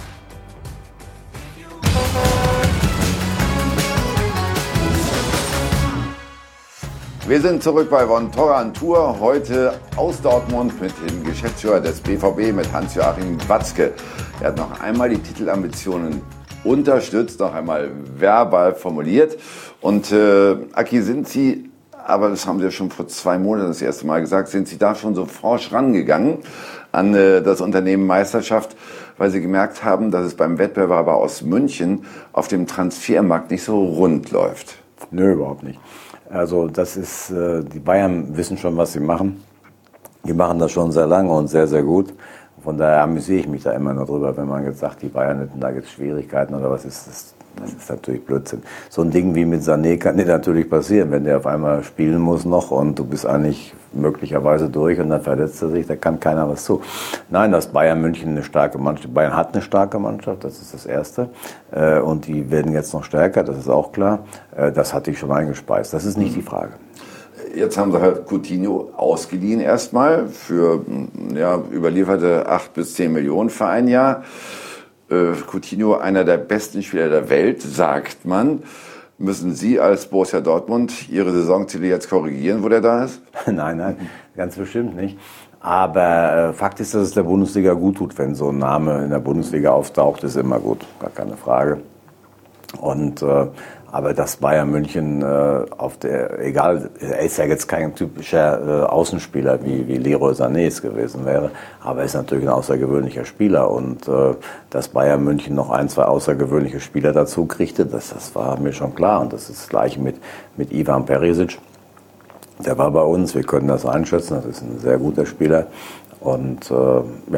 Speaker 1: Wir sind zurück bei Von Torra on Tour, heute aus Dortmund mit dem Geschäftsführer des BVB, mit Hans-Joachim Watzke. Er hat noch einmal die Titelambitionen unterstützt, noch einmal verbal formuliert. Und Aki, sind Sie, aber das haben Sie ja schon vor 2 Monaten das erste Mal gesagt, sind Sie da schon so forsch rangegangen an das Unternehmen Meisterschaft, weil Sie gemerkt haben, dass es beim Wettbewerber aus München auf dem Transfermarkt nicht so rund läuft?
Speaker 3: Nö, überhaupt nicht. Also das ist, die Bayern wissen schon, was sie machen. Die machen das schon sehr lange und sehr, sehr gut. Von daher amüsiere ich mich da immer nur drüber, wenn man jetzt sagt, die Bayern hätten da jetzt Schwierigkeiten oder was ist das? Das ist natürlich Blödsinn. So ein Ding wie mit Sané kann dir natürlich passieren, wenn der auf einmal spielen muss noch und du bist eigentlich möglicherweise durch und dann verletzt er sich, da kann keiner was zu. Nein, dass Bayern München eine starke Mannschaft, Bayern hat eine starke Mannschaft, das ist das Erste. Und die werden jetzt noch stärker, das ist auch klar. Das hatte ich schon eingespeist, das ist nicht die Frage.
Speaker 1: Jetzt haben sie halt Coutinho ausgeliehen erstmal für überlieferte 8 bis 10 Millionen für ein Jahr. Coutinho, einer der besten Spieler der Welt, sagt man. Müssen Sie als Borussia Dortmund Ihre Saisonziele jetzt korrigieren, wo der da ist?
Speaker 3: Nein, ganz bestimmt nicht. Aber Fakt ist, dass es der Bundesliga gut tut, wenn so ein Name in der Bundesliga auftaucht, ist immer gut, gar keine Frage. Und aber dass Bayern München egal, er ist ja jetzt kein typischer Außenspieler wie Leroy Sané es gewesen wäre, aber er ist natürlich ein außergewöhnlicher Spieler und dass Bayern München noch 1, 2 außergewöhnliche Spieler dazu kriegte, das war mir schon klar und das ist das Gleiche mit Ivan Perisic. Der war bei uns, wir können das einschätzen, das ist ein sehr guter Spieler und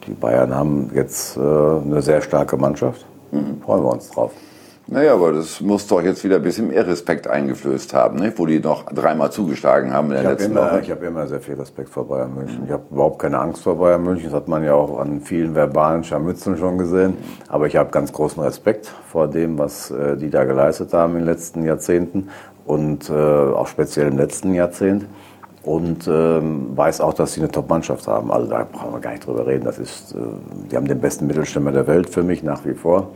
Speaker 3: Die Bayern haben jetzt eine sehr starke Mannschaft. Freuen wir uns drauf.
Speaker 1: Naja, aber das muss doch jetzt wieder ein bisschen mehr Respekt eingeflößt haben, ne? Wo die noch 3-mal zugeschlagen haben in der letzten Woche.
Speaker 3: Ich habe immer sehr viel Respekt vor Bayern München. Ich habe überhaupt keine Angst vor Bayern München. Das hat man ja auch an vielen verbalen Scharmützeln schon gesehen. Aber ich habe ganz großen Respekt vor dem, was die da geleistet haben in den letzten Jahrzehnten und auch speziell im letzten Jahrzehnt. Und weiß auch, dass sie eine Top-Mannschaft haben. Also da brauchen wir gar nicht drüber reden. Die haben den besten Mittelstürmer der Welt für mich nach wie vor.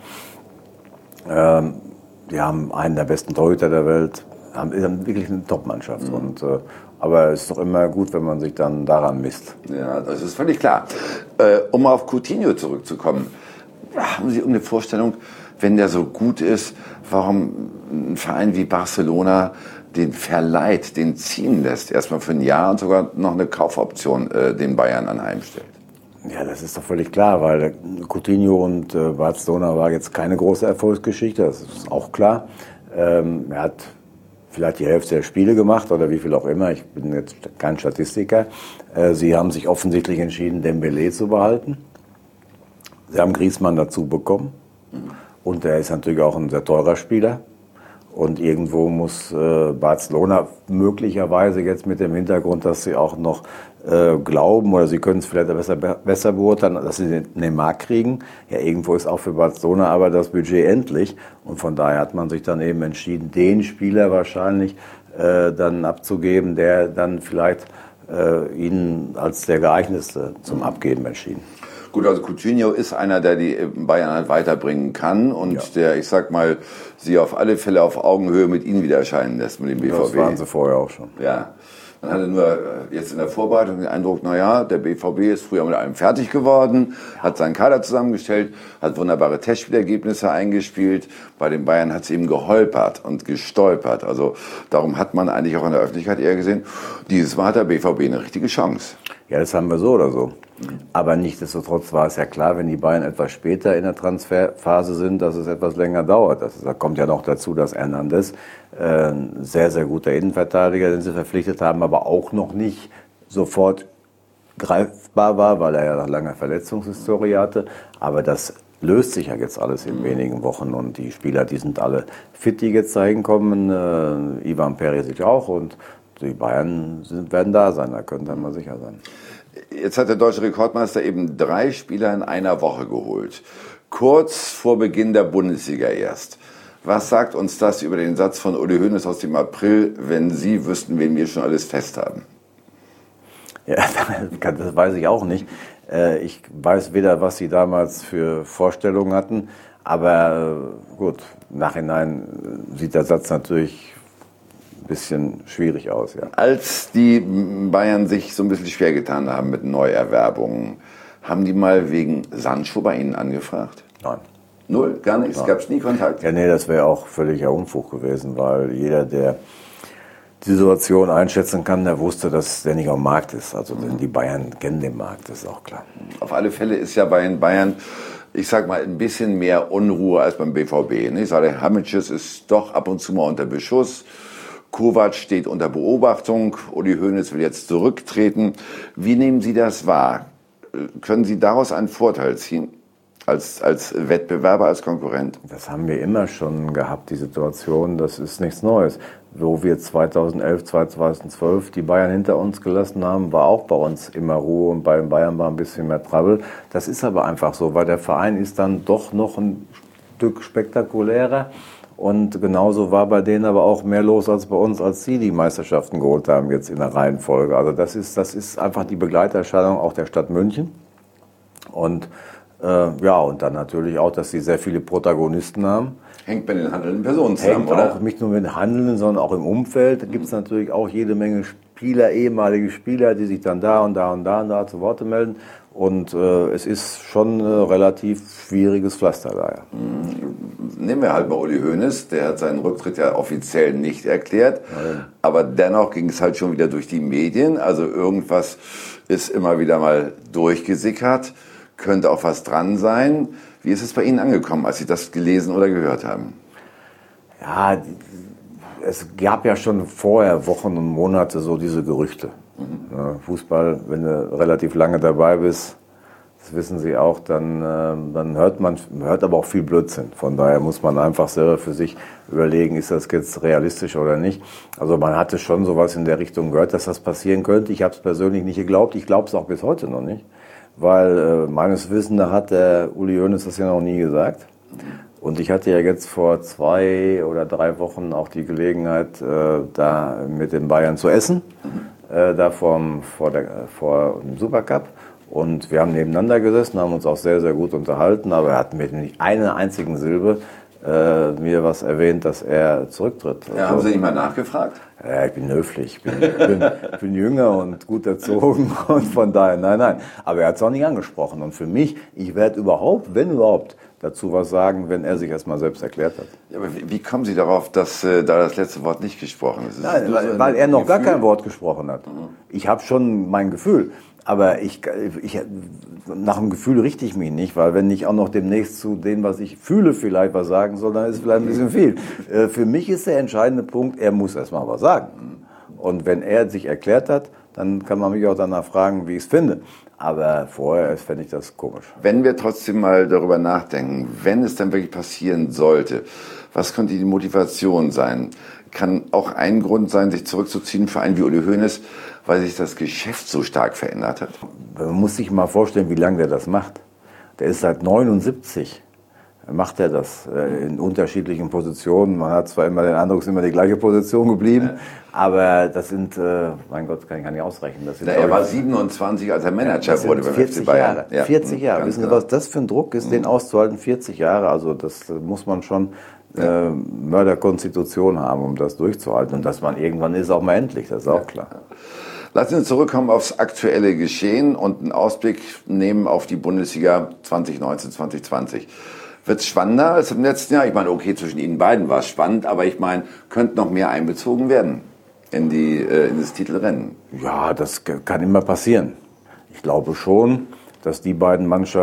Speaker 3: Die haben einen der besten Torhüter der Welt, haben wirklich eine Top-Mannschaft. Aber es ist doch immer gut, wenn man sich dann daran misst.
Speaker 1: Ja, das ist völlig klar. Um auf Coutinho zurückzukommen, haben Sie irgendeine Vorstellung, wenn der so gut ist, warum ein Verein wie Barcelona den verleiht, den ziehen lässt, erstmal für ein Jahr und sogar noch eine Kaufoption den Bayern anheimstellt?
Speaker 3: Ja, das ist doch völlig klar, weil Coutinho und Barcelona war jetzt keine große Erfolgsgeschichte, das ist auch klar. Er hat vielleicht die Hälfte der Spiele gemacht oder wie viel auch immer, ich bin jetzt kein Statistiker. Sie haben sich offensichtlich entschieden, Dembélé zu behalten. Sie haben Griezmann dazu bekommen und er ist natürlich auch ein sehr teurer Spieler. Und irgendwo muss Barcelona möglicherweise jetzt mit dem Hintergrund, dass sie auch noch glauben, oder sie können es vielleicht besser beurteilen, dass sie den Neymar kriegen. Ja, irgendwo ist auch für Barcelona aber das Budget endlich. Und von daher hat man sich dann eben entschieden, den Spieler wahrscheinlich dann abzugeben, der dann vielleicht ihnen als der geeignetste zum Abgeben entschieden.
Speaker 1: Gut, also Coutinho ist einer, der die Bayern halt weiterbringen kann und der, ich sag mal, sie auf alle Fälle auf Augenhöhe mit ihnen wieder erscheinen lässt mit dem BVB.
Speaker 3: Das waren sie vorher auch schon.
Speaker 1: Ja. Man hatte nur jetzt in der Vorbereitung den Eindruck, naja, der BVB ist früher mit allem fertig geworden, hat seinen Kader zusammengestellt, hat wunderbare Testspielergebnisse eingespielt. Bei den Bayern hat es eben geholpert und gestolpert. Also darum hat man eigentlich auch in der Öffentlichkeit eher gesehen, dieses Mal hat der BVB eine richtige Chance.
Speaker 3: Ja, das haben wir so oder so. Aber nichtsdestotrotz war es ja klar, wenn die Bayern etwas später in der Transferphase sind, dass es etwas länger dauert. Da kommt ja noch dazu, dass Hernandez ein sehr, sehr guter Innenverteidiger, den sie verpflichtet haben, aber auch noch nicht sofort greifbar war, weil er ja noch lange Verletzungshistorie hatte. Aber das löst sich ja jetzt alles in wenigen Wochen und die Spieler, die sind alle fit, die jetzt dahin kommen. Ivan Perisic auch und die Bayern werden da sein, da können wir mal sicher sein.
Speaker 1: Jetzt hat der deutsche Rekordmeister eben 3 Spieler in einer Woche geholt. Kurz vor Beginn der Bundesliga erst. Was sagt uns das über den Satz von Uli Hoeneß aus dem April, wenn Sie wüssten, wen wir schon alles fest haben?
Speaker 3: Ja, das weiß ich auch nicht. Ich weiß weder, was Sie damals für Vorstellungen hatten, aber gut, im Nachhinein sieht der Satz natürlich ein bisschen schwierig aus. Ja.
Speaker 1: Als die Bayern sich so ein bisschen schwer getan haben mit Neuerwerbungen, haben die mal wegen Sancho bei Ihnen angefragt?
Speaker 3: Nein.
Speaker 1: Null? Gar nichts? Gab es nie Kontakt?
Speaker 3: Ja, nee, das wäre auch völliger Unfug gewesen, weil jeder, der die Situation einschätzen kann, der wusste, dass der nicht auf dem Markt ist. Also denn die Bayern kennen den Markt, das ist auch klar.
Speaker 1: Auf alle Fälle ist ja bei den Bayern, ich sag mal, ein bisschen mehr Unruhe als beim BVB. Ich sage, Hamicic ist doch ab und zu mal unter Beschuss. Kovac steht unter Beobachtung. Uli Hoeneß will jetzt zurücktreten. Wie nehmen Sie das wahr? Können Sie daraus einen Vorteil ziehen? Als Wettbewerber, als Konkurrent?
Speaker 3: Das haben wir immer schon gehabt, die Situation. Das ist nichts Neues. Wo wir 2011, 2012 die Bayern hinter uns gelassen haben, war auch bei uns immer Ruhe und bei den Bayern war ein bisschen mehr Trouble. Das ist aber einfach so, weil der Verein ist dann doch noch ein Stück spektakulärer. Und genauso war bei denen aber auch mehr los als bei uns, als sie die Meisterschaften geholt haben jetzt in der Reihenfolge. Also das ist einfach die Begleiterscheinung auch der Stadt München. Und ja, und dann natürlich auch, dass sie sehr viele Protagonisten haben.
Speaker 1: Hängt bei den handelnden Personen zusammen,
Speaker 3: Hängt
Speaker 1: oder?
Speaker 3: auch nicht nur mit den Handelnden, sondern auch im Umfeld. Da gibt es natürlich auch jede Menge Spieler, ehemalige Spieler, die sich dann da und da und da und da zu Wort melden. Und es ist schon ein relativ schwieriges Pflaster da. Ja.
Speaker 1: Nehmen wir halt mal Uli Hoeneß, der hat seinen Rücktritt ja offiziell nicht erklärt, aber dennoch ging es halt schon wieder durch die Medien, also irgendwas ist immer wieder mal durchgesickert, könnte auch was dran sein. Wie ist es bei Ihnen angekommen, als Sie das gelesen oder gehört haben?
Speaker 3: Ja, es gab ja schon vorher Wochen und Monate so diese Gerüchte. Fußball, wenn du relativ lange dabei bist, das wissen Sie auch, dann hört aber auch viel Blödsinn. Von daher muss man einfach selber für sich überlegen, ist das jetzt realistisch oder nicht. Also man hatte schon sowas in der Richtung gehört, dass das passieren könnte. Ich habe es persönlich nicht geglaubt. Ich glaube es auch bis heute noch nicht. Weil meines Wissens hat der Uli Hoeneß das ja noch nie gesagt. Und ich hatte ja jetzt vor 2 oder 3 Wochen auch die Gelegenheit, da mit den Bayern zu essen, da vor dem Supercup. Und wir haben nebeneinander gesessen, haben uns auch sehr, sehr gut unterhalten, aber er hat mit nicht einer einzigen Silbe mir was erwähnt, dass er zurücktritt.
Speaker 1: Ja, haben Sie nicht mal nachgefragt?
Speaker 3: Ja, ich bin höflich, ich bin jünger und gut erzogen und von daher, nein. Aber er hat es auch nicht angesprochen. Und für mich, ich werde überhaupt, wenn überhaupt, dazu was sagen, wenn er sich erstmal selbst erklärt hat.
Speaker 1: Ja, aber wie kommen Sie darauf, dass da das letzte Wort nicht gesprochen ist?
Speaker 3: Nein, weil er noch gar kein Wort gesprochen hat. Ich habe schon mein Gefühl. Aber ich nach dem Gefühl richte ich mich nicht, weil wenn ich auch noch demnächst zu dem, was ich fühle, vielleicht was sagen soll, dann ist es vielleicht ein bisschen viel. Für mich ist der entscheidende Punkt, er muss erstmal was sagen. Und wenn er sich erklärt hat, dann kann man mich auch danach fragen, wie ich es finde. Aber vorher fände ich das komisch.
Speaker 1: Wenn wir trotzdem mal darüber nachdenken, wenn es dann wirklich passieren sollte, was könnte die Motivation sein? Kann auch ein Grund sein, sich zurückzuziehen für einen wie Uli Hoeneß, weil sich das Geschäft so stark verändert hat?
Speaker 3: Man muss sich mal vorstellen, wie lange der das macht. Der ist seit 79, macht er das in unterschiedlichen Positionen. Man hat zwar immer den Eindruck, es ist immer die gleiche Position geblieben, aber das sind, mein Gott, kann ich nicht ausrechnen. Das sind,
Speaker 1: er war 27, als er Manager wurde beim
Speaker 3: 40
Speaker 1: FC Bayern.
Speaker 3: Jahre. Ja. 40 Jahre. Wissen Sie, was das für ein Druck ist, den auszuhalten? 40 Jahre, also das muss man schon Mörderkonstitution haben, um das durchzuhalten. Und dass man irgendwann ist, auch mal endlich, das ist auch klar.
Speaker 1: Lassen Sie uns zurückkommen aufs aktuelle Geschehen und einen Ausblick nehmen auf die Bundesliga 2019, 2020. Wird es spannender als im letzten Jahr? Ich meine, okay, zwischen Ihnen beiden war es spannend, aber ich meine, könnte noch mehr einbezogen werden in das Titelrennen? Ja,
Speaker 3: das kann immer passieren. Ich glaube schon, dass die beiden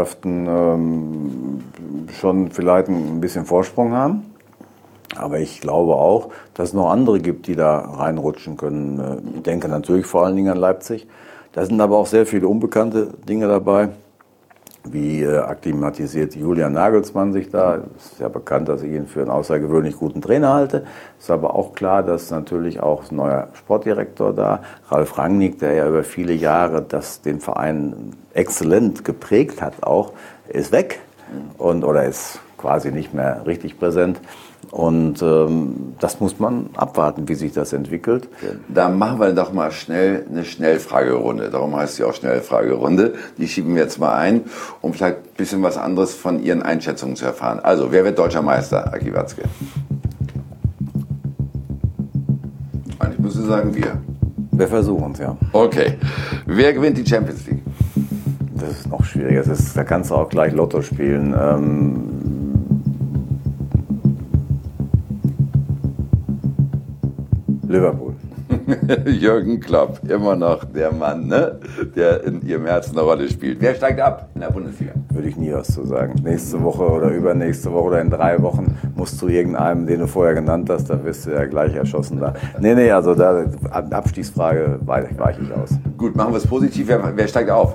Speaker 3: Mannschaften schon vielleicht ein bisschen Vorsprung haben. Aber ich glaube auch, dass es noch andere gibt, die da reinrutschen können. Ich denke natürlich vor allen Dingen an Leipzig. Da sind aber auch sehr viele unbekannte Dinge dabei. Wie akklimatisiert Julian Nagelsmann sich da? Es ist ja bekannt, dass ich ihn für einen außergewöhnlich guten Trainer halte. Ist aber auch klar, dass natürlich auch ein neuer Sportdirektor da, Ralf Rangnick, der ja über viele Jahre den Verein exzellent geprägt hat, auch, ist weg oder ist quasi nicht mehr richtig präsent. Und das muss man abwarten, wie sich das entwickelt.
Speaker 1: Da machen wir doch mal schnell eine Schnellfragerunde. Darum heißt sie auch Schnellfragerunde. Die schieben wir jetzt mal ein, um vielleicht ein bisschen was anderes von Ihren Einschätzungen zu erfahren. Also, wer wird deutscher Meister, Aki Watzke? Eigentlich müssen Sie sagen, wir.
Speaker 3: Wir versuchen es, ja.
Speaker 1: Okay. Wer gewinnt die Champions League?
Speaker 3: Das ist noch schwieriger. Da kannst du auch gleich Lotto spielen. Liverpool.
Speaker 1: Jürgen Klopp, immer noch der Mann, ne? Der in Ihrem Herzen eine Rolle spielt. Wer steigt ab in der Bundesliga?
Speaker 3: Würde ich nie was zu sagen. Nächste Woche oder übernächste Woche oder in 3 Wochen musst du irgendeinem, den du vorher genannt hast, da wirst du ja gleich erschossen. Nee, also da Abstiegsfrage weiche ich aus.
Speaker 1: Gut, machen wir es positiv. Wer steigt auf?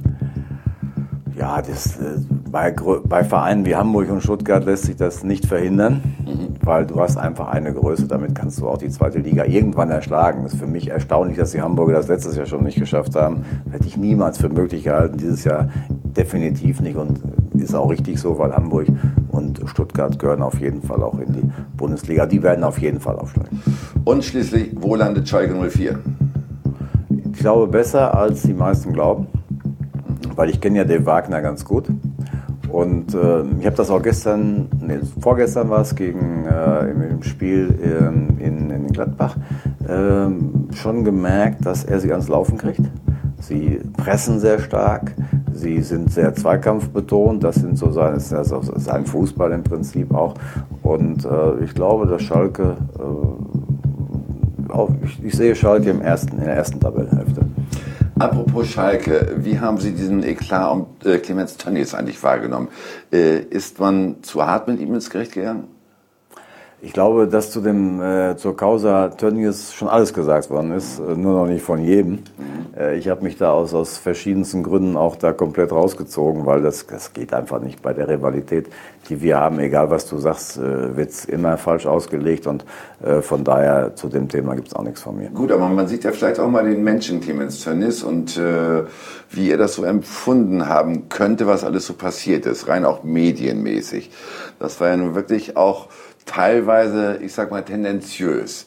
Speaker 3: Ja, bei Vereinen wie Hamburg und Stuttgart lässt sich das nicht verhindern, weil du hast einfach eine Größe, damit kannst du auch die zweite Liga irgendwann erschlagen. Das ist für mich erstaunlich, dass die Hamburger das letztes Jahr schon nicht geschafft haben. Hätte ich niemals für möglich gehalten, dieses Jahr definitiv nicht und ist auch richtig so, weil Hamburg und Stuttgart gehören auf jeden Fall auch in die Bundesliga. Die werden auf jeden Fall aufsteigen.
Speaker 1: Und schließlich, wo landet Schalke 04?
Speaker 3: Ich glaube, besser als die meisten glauben. Weil ich kenne ja Dave Wagner ganz gut. Und ich habe das auch vorgestern war es im Spiel in Gladbach, schon gemerkt, dass er sie ans Laufen kriegt. Sie pressen sehr stark, sie sind sehr zweikampfbetont, das ist sein Fußball im Prinzip auch. Und ich glaube, dass Schalke, ich sehe Schalke in der ersten Tabellenhälfte.
Speaker 1: Apropos Schalke, wie haben Sie diesen Eklat um Clemens Tönnies eigentlich wahrgenommen? Ist man zu hart mit ihm ins Gericht gegangen?
Speaker 3: Ich glaube, dass zur Causa Tönnies schon alles gesagt worden ist, nur noch nicht von jedem. Ich habe mich da aus verschiedensten Gründen auch da komplett rausgezogen, weil das geht einfach nicht bei der Rivalität, die wir haben. Egal was du sagst, wird's immer falsch ausgelegt und von daher zu dem Thema gibt's auch nichts von mir.
Speaker 1: Gut, aber man sieht ja vielleicht auch mal den Menschen Clemens Tönnies und wie ihr das so empfunden haben könnte, was alles so passiert ist, rein auch medienmäßig. Das war ja nun wirklich auch teilweise, ich sag mal, tendenziös.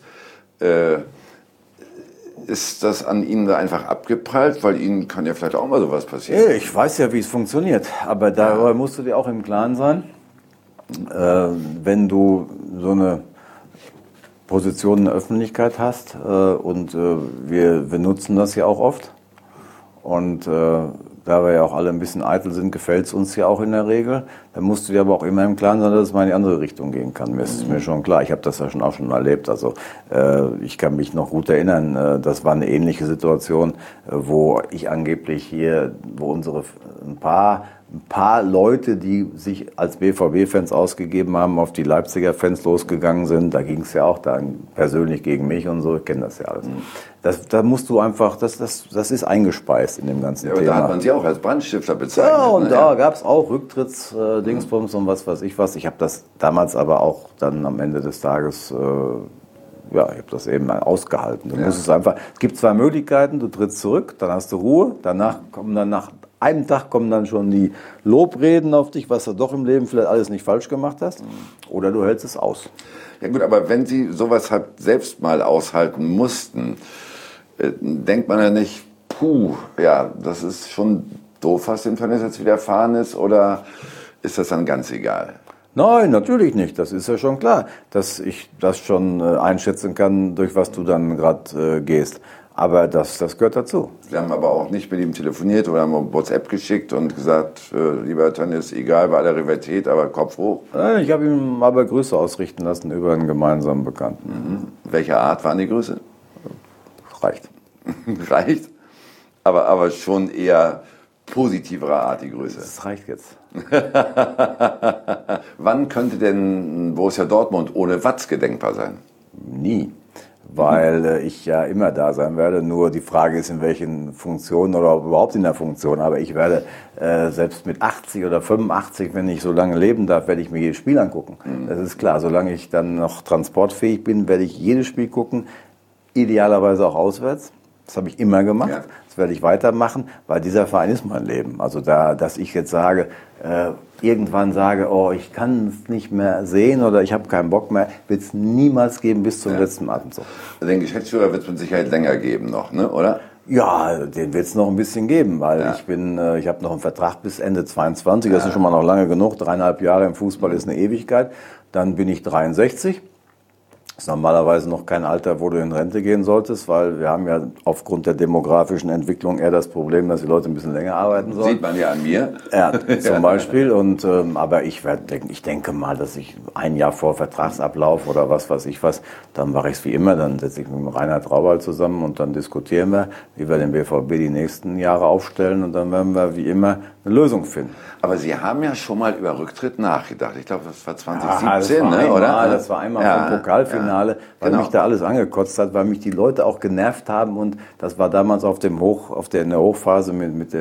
Speaker 1: Ist das an Ihnen da einfach abgeprallt? Weil Ihnen kann ja vielleicht auch mal sowas passieren.
Speaker 3: Ich weiß ja, wie es funktioniert, aber darüber musst du dir auch im Klaren sein, wenn du so eine Position in der Öffentlichkeit hast und wir nutzen das ja auch oft und da wir ja auch alle ein bisschen eitel sind, gefällt es uns ja auch in der Regel. Dann musst du dir aber auch immer im Klaren sein, dass es mal in die andere Richtung gehen kann. Mir ist mir schon klar. Ich habe das ja auch schon erlebt. Also ich kann mich noch gut erinnern, das war eine ähnliche Situation, wo ich angeblich hier, wo ein paar Leute, die sich als BVB-Fans ausgegeben haben, auf die Leipziger Fans losgegangen sind. Da ging es ja auch dann persönlich gegen mich und so. Ich kenne das ja alles. Da musst du einfach, das ist eingespeist in dem ganzen
Speaker 1: Thema. Aber da hat man sie auch als Brandstifter bezeichnet.
Speaker 3: Ja, und da gab es auch Rücktrittsdingsbums und was weiß ich was. Ich habe das damals aber auch dann am Ende des Tages ich habe das eben ausgehalten. Du musst es einfach. Es gibt zwei Möglichkeiten. Du trittst zurück, dann hast du Ruhe. Nach einem Tag kommen dann schon die Lobreden auf dich, was du doch im Leben vielleicht alles nicht falsch gemacht hast. Oder du hältst es aus.
Speaker 1: Ja gut, aber wenn Sie sowas halt selbst mal aushalten mussten, denkt man ja nicht, das ist schon doof, was dem Tönnies jetzt widerfahren ist, oder ist das dann ganz egal?
Speaker 3: Nein, natürlich nicht. Das ist ja schon klar, dass ich das schon einschätzen kann, durch was du dann gerade gehst. Aber das gehört dazu.
Speaker 1: Sie haben aber auch nicht mit ihm telefoniert oder haben WhatsApp geschickt und gesagt, lieber Herr Tönnies, egal bei aller Rivalität, aber Kopf hoch?
Speaker 3: Nein, ich habe ihm aber Grüße ausrichten lassen über einen gemeinsamen Bekannten.
Speaker 1: Welcher Art waren die Grüße?
Speaker 3: Reicht.
Speaker 1: Reicht? Aber schon eher positiverer Art die Grüße.
Speaker 3: Das reicht jetzt.
Speaker 1: Wann könnte denn Borussia Dortmund ohne Watzke denkbar sein?
Speaker 3: Nie. Weil ich ja immer da sein werde. Nur die Frage ist, in welchen Funktionen oder überhaupt in der Funktion. Aber ich werde selbst mit 80 oder 85, wenn ich so lange leben darf, werde ich mir jedes Spiel angucken. Das ist klar. Solange ich dann noch transportfähig bin, werde ich jedes Spiel gucken. Idealerweise auch auswärts. Das habe ich immer gemacht. Ja. Das werde ich weitermachen, weil dieser Verein ist mein Leben. Also dass ich jetzt sage, irgendwann sage, ich kann es nicht mehr sehen oder ich habe keinen Bock mehr, wird es niemals geben bis zum letzten Atemzug.
Speaker 1: Den Geschäftsführer wird es mit Sicherheit länger geben noch, ne? Oder?
Speaker 3: Ja, den wird es noch ein bisschen geben, weil ich habe noch einen Vertrag bis Ende 22, das ist schon mal noch lange genug, 3,5 Jahre im Fußball ist eine Ewigkeit. Dann bin ich 63. Das ist normalerweise noch kein Alter, wo du in Rente gehen solltest, weil wir haben ja aufgrund der demografischen Entwicklung eher das Problem, dass die Leute ein bisschen länger arbeiten sollen.
Speaker 1: Sieht man ja an mir.
Speaker 3: Ja, zum Beispiel. Und, aber ich denke mal, dass ich ein Jahr vor Vertragsablauf oder was weiß ich was, dann mache ich es wie immer, dann setze ich mich mit Reinhard Traubal zusammen und dann diskutieren wir, wie wir den BVB die nächsten Jahre aufstellen und dann werden wir wie immer eine Lösung finden.
Speaker 1: Aber Sie haben ja schon mal über Rücktritt nachgedacht. Ich glaube, das war 2017, oder?
Speaker 3: Das war einmal vom Pokalfinale, weil mich da alles angekotzt hat, weil mich die Leute auch genervt haben und das war damals in der Hochphase mit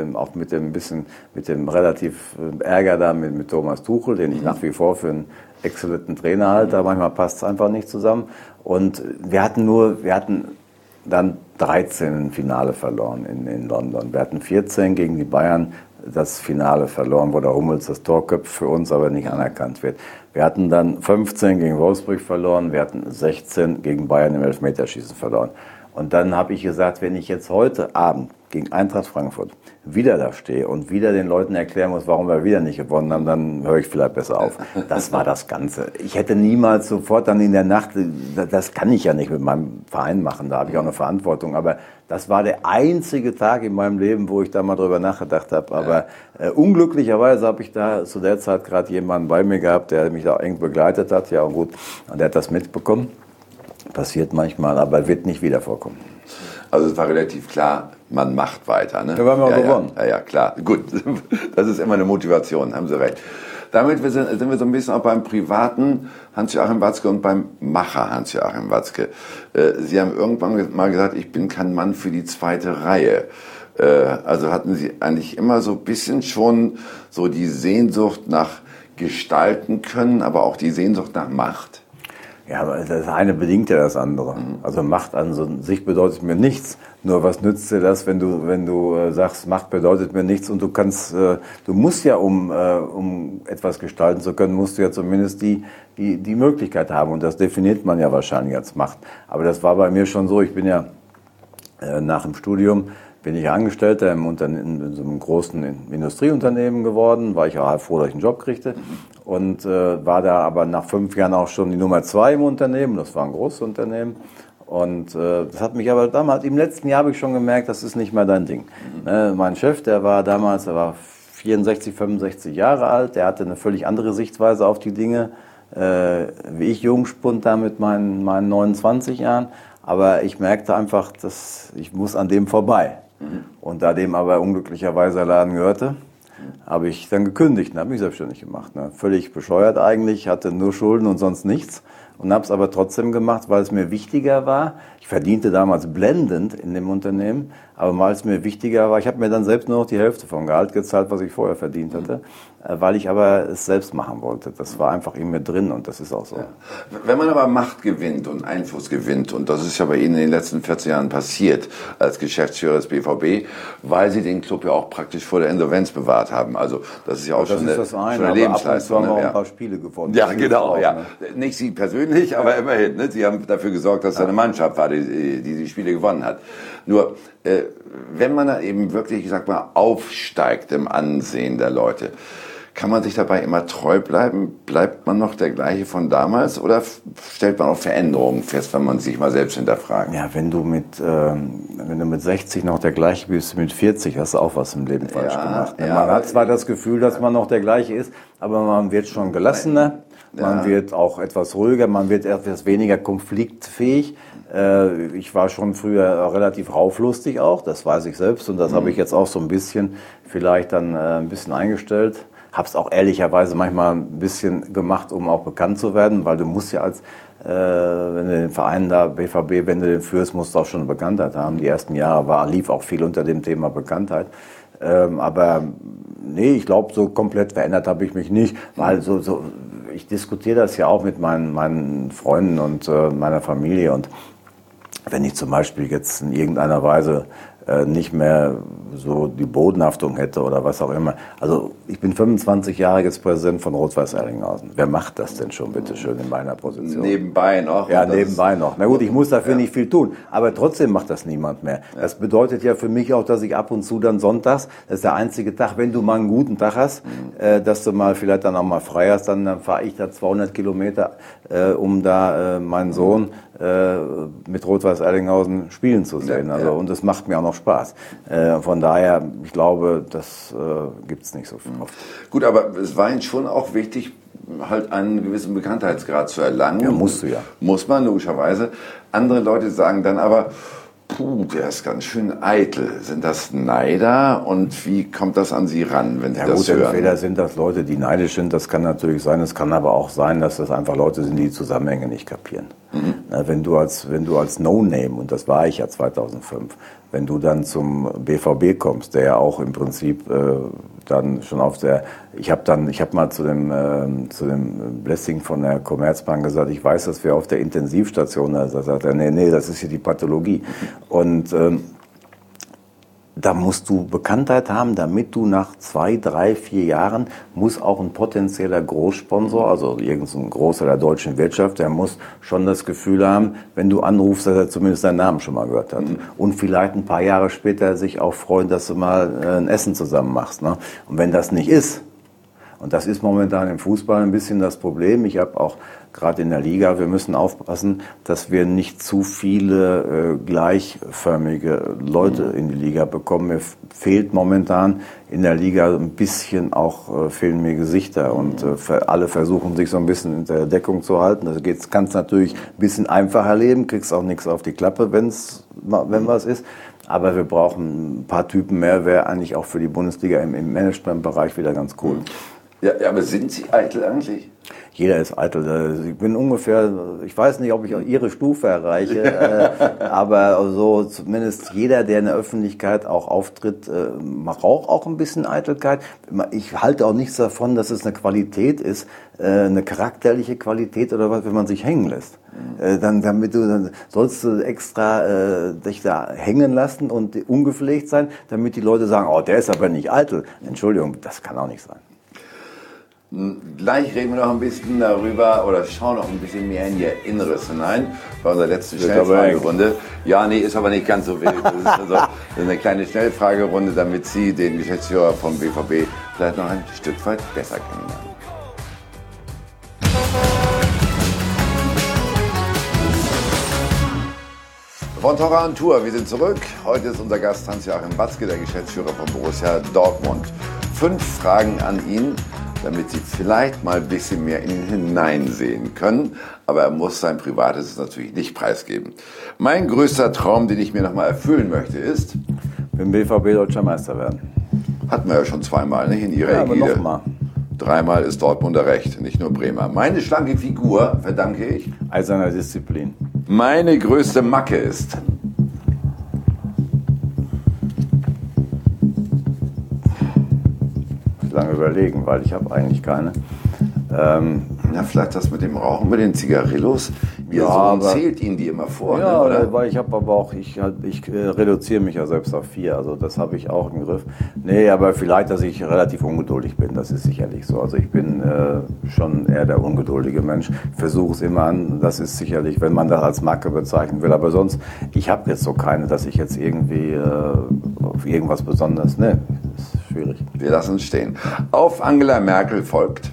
Speaker 3: dem relativ Ärger da mit Thomas Tuchel, den ich nach wie vor für einen exzellenten Trainer halte, aber manchmal passt es einfach nicht zusammen. Und wir hatten dann 13 Finale verloren in London. Wir hatten 14 gegen die Bayern das Finale verloren, wo der Hummels das Tor köpft, für uns aber nicht anerkannt wird. Wir hatten dann 15 gegen Wolfsburg verloren, wir hatten 16 gegen Bayern im Elfmeterschießen verloren. Und dann habe ich gesagt, wenn ich jetzt heute Abend gegen Eintracht Frankfurt wieder da stehe und wieder den Leuten erklären muss, warum wir wieder nicht gewonnen haben, dann höre ich vielleicht besser auf. Das war das Ganze. Ich hätte niemals sofort dann in der Nacht, das kann ich ja nicht mit meinem Verein machen, da habe ich auch eine Verantwortung, aber das war der einzige Tag in meinem Leben, wo ich da mal drüber nachgedacht habe. Aber unglücklicherweise habe ich da zu der Zeit gerade jemanden bei mir gehabt, der mich da eng begleitet hat. Ja, und gut, und der hat das mitbekommen. Passiert manchmal, aber wird nicht wieder vorkommen.
Speaker 1: Also es war relativ klar, man macht weiter. Ne?
Speaker 3: Ja, wir haben auch gewonnen.
Speaker 1: Ja, klar. Gut, das ist immer eine Motivation, haben Sie recht. Damit sind wir so ein bisschen auch beim privaten Hans-Joachim Watzke und beim Macher Hans-Joachim Watzke. Sie haben irgendwann mal gesagt, ich bin kein Mann für die zweite Reihe. Also hatten Sie eigentlich immer so ein bisschen schon so die Sehnsucht nach Gestalten können, aber auch die Sehnsucht nach Macht?
Speaker 3: Ja, aber das eine bedingt ja das andere. Also Macht an sich bedeutet mir nichts. Nur was nützt dir das, wenn du sagst, Macht bedeutet mir nichts und du musst ja, um etwas gestalten zu können, musst du ja zumindest die Möglichkeit haben. Und das definiert man ja wahrscheinlich als Macht. Aber das war bei mir schon so. Ich bin ja nach dem Studium bin ich Angestellter in so einem großen Industrieunternehmen geworden, war ich auch froh, dass ich einen Job kriegte und war da aber nach 5 Jahren auch schon die Nummer 2 im Unternehmen, das war ein großes Unternehmen und das hat mich aber damals, im letzten Jahr habe ich schon gemerkt, das ist nicht mehr dein Ding. Mein Chef, der war 64, 65 Jahre alt, der hatte eine völlig andere Sichtweise auf die Dinge, wie ich Jungspund da mit meinen 29 Jahren, aber ich merkte einfach, dass ich muss an dem vorbei. Und da dem aber unglücklicherweise der Laden gehörte, habe ich dann gekündigt und habe mich selbstständig gemacht. Ne? Völlig bescheuert eigentlich, hatte nur Schulden und sonst nichts und habe es aber trotzdem gemacht, weil es mir wichtiger war. Ich verdiente damals blendend in dem Unternehmen, aber weil es mir wichtiger war, ich habe mir dann selbst nur noch die Hälfte vom Gehalt gezahlt, was ich vorher verdient hatte, weil ich aber es selbst machen wollte. Das war einfach in mir drin und das ist auch so. Ja.
Speaker 1: Wenn man aber Macht gewinnt und Einfluss gewinnt, und das ist ja bei Ihnen in den letzten 14 Jahren passiert als Geschäftsführer des BVB, weil Sie den Club ja auch praktisch vor der Insolvenz bewahrt haben. Also das ist ja auch schon eine Lebensleistung.
Speaker 3: Ab und zu haben wir auch ein paar Spiele gewonnen.
Speaker 1: Ja, genau. Ja. Nicht Sie persönlich, aber immerhin. Ne? Sie haben dafür gesorgt, dass eine Mannschaft war, die Spiele gewonnen hat. Nur, wenn man dann eben wirklich, ich sag mal, aufsteigt im Ansehen der Leute, kann man sich dabei immer treu bleiben? Bleibt man noch der gleiche von damals oder stellt man auch Veränderungen fest, wenn man sich mal selbst hinterfragt?
Speaker 3: Ja, wenn du mit 60 noch der gleiche bist, mit 40 hast du auch was im Leben falsch gemacht. Ja, man hat zwar das Gefühl, dass man noch der gleiche ist, aber man wird schon gelassener, man wird auch etwas ruhiger, man wird etwas weniger konfliktfähig. Ich war schon früher relativ rauflustig auch, das weiß ich selbst und das habe ich jetzt auch so ein bisschen vielleicht dann ein bisschen eingestellt. Hab's auch ehrlicherweise manchmal ein bisschen gemacht, um auch bekannt zu werden, weil du musst ja wenn du den Verein da, BVB, wenn du den führst, musst du auch schon eine Bekanntheit haben. Die ersten Jahre lief auch viel unter dem Thema Bekanntheit. Aber nee, ich glaube, so komplett verändert habe ich mich nicht, weil ich diskutiere das ja auch mit meinen Freunden und meiner Familie und wenn ich zum Beispiel jetzt in irgendeiner Weise nicht mehr so die Bodenhaftung hätte oder was auch immer. Also ich bin 25 Jahre jetzt Präsident von Rot-Weiß Erlinghausen. Wer macht das denn schon, bitte schön, in meiner Position?
Speaker 1: Nebenbei noch.
Speaker 3: Ja, nebenbei noch. Na gut, ich muss dafür nicht viel tun, aber trotzdem macht das niemand mehr. Das bedeutet ja für mich auch, dass ich ab und zu dann sonntags, das ist der einzige Tag, wenn du mal einen guten Tag hast, dass du mal vielleicht dann auch mal frei hast, dann fahre ich da 200 Kilometer, um da meinen Sohn mit Rot-Weiß Erlinghausen spielen zu sehen. Also, und das macht mir auch noch Spaß. Von daher, ich glaube, das gibt's nicht so viel oft.
Speaker 1: Gut, aber es war Ihnen schon auch wichtig, halt einen gewissen Bekanntheitsgrad zu erlangen.
Speaker 3: Ja, musst du ja.
Speaker 1: Muss man, logischerweise. Andere Leute sagen dann aber, der ist ganz schön eitel. Sind das Neider und wie kommt das an Sie ran, wenn Sie das hören?
Speaker 3: Entweder sind das Leute, die neidisch sind, das kann natürlich sein. Es kann aber auch sein, dass das einfach Leute sind, die die Zusammenhänge nicht kapieren. Na, wenn du als No-Name, und das war ich ja 2005, wenn du dann zum BVB kommst, der ja auch im Prinzip dann schon ich habe mal zu dem Blessing von der Commerzbank gesagt, ich weiß, dass wir auf der Intensivstation, da sagt er, nee, das ist hier die Pathologie. Und da musst du Bekanntheit haben, damit du nach 2, 3, 4 Jahren muss auch ein potenzieller Großsponsor, also irgendein Großer der deutschen Wirtschaft, der muss schon das Gefühl haben, wenn du anrufst, dass er zumindest deinen Namen schon mal gehört hat. Und vielleicht ein paar Jahre später sich auch freuen, dass du mal ein Essen zusammen machst. Ne? Und wenn das nicht ist, und das ist momentan im Fußball ein bisschen das Problem. Ich habe auch gerade in der Liga, wir müssen aufpassen, dass wir nicht zu viele gleichförmige Leute in die Liga bekommen. Mir fehlt momentan in der Liga ein bisschen fehlen mir Gesichter und alle versuchen sich so ein bisschen in der Deckung zu halten. Also kannst natürlich ein bisschen einfacher leben, kriegst auch nichts auf die Klappe, wenn was ist. Aber wir brauchen ein paar Typen mehr, wäre eigentlich auch für die Bundesliga im Managementbereich wieder ganz cool.
Speaker 1: Ja, aber sind Sie eitel eigentlich?
Speaker 3: Jeder ist eitel. Ich bin ungefähr, ich weiß nicht, ob ich Ihre Stufe erreiche, aber so zumindest jeder, der in der Öffentlichkeit auch auftritt, braucht auch ein bisschen Eitelkeit. Ich halte auch nichts davon, dass es eine Qualität ist, eine charakterliche Qualität oder was, wenn man sich hängen lässt. Dann sollst du extra dich da hängen lassen und ungepflegt sein, damit die Leute sagen, oh, der ist aber nicht eitel. Entschuldigung, das kann auch nicht sein.
Speaker 1: Gleich reden wir noch ein bisschen darüber oder schauen noch ein bisschen mehr in Ihr Inneres hinein bei unserer letzten Schnellfragerunde. Ja, nee, ist aber nicht ganz so wild. Das ist also eine kleine Schnellfragerunde, damit Sie den Geschäftsführer vom BVB vielleicht noch ein Stück weit besser kennenlernen. Von Tora on Tour, wir sind zurück. Heute ist unser Gast Hans-Joachim Watzke, der Geschäftsführer von Borussia Dortmund. 5 Fragen an ihn, damit Sie vielleicht mal ein bisschen mehr in ihn hineinsehen können. Aber er muss sein Privates natürlich nicht preisgeben. Mein größter Traum, den ich mir noch mal erfüllen möchte, ist...
Speaker 3: Mit dem BVB Deutscher Meister werden.
Speaker 1: Hatten wir ja schon 2-mal, nicht, in Ihrer Ägide.
Speaker 3: Aber nochmal.
Speaker 1: 3-mal ist Dortmunder Recht, nicht nur Bremer. Meine schlanke Figur verdanke ich...
Speaker 3: Eiserner Disziplin.
Speaker 1: Meine größte Macke ist...
Speaker 3: Lange überlegen, weil ich habe eigentlich keine.
Speaker 1: Na, vielleicht das mit dem Rauchen, mit den Zigarillos. Ihr Sohn zählt Ihnen die immer vor,
Speaker 3: ja,
Speaker 1: ne, oder?
Speaker 3: Weil ich habe aber auch, ich reduziere mich ja selbst auf 4, also das habe ich auch im Griff. Nee, aber vielleicht, dass ich relativ ungeduldig bin, das ist sicherlich so. Also ich bin schon eher der ungeduldige Mensch. Ich versuche es immer an, das ist sicherlich, wenn man das als Macke bezeichnen will. Aber sonst, ich habe jetzt so keine, dass ich jetzt irgendwie auf irgendwas Besonderes, ne, ist schwierig.
Speaker 1: Wir lassen es stehen. Auf Angela Merkel folgt.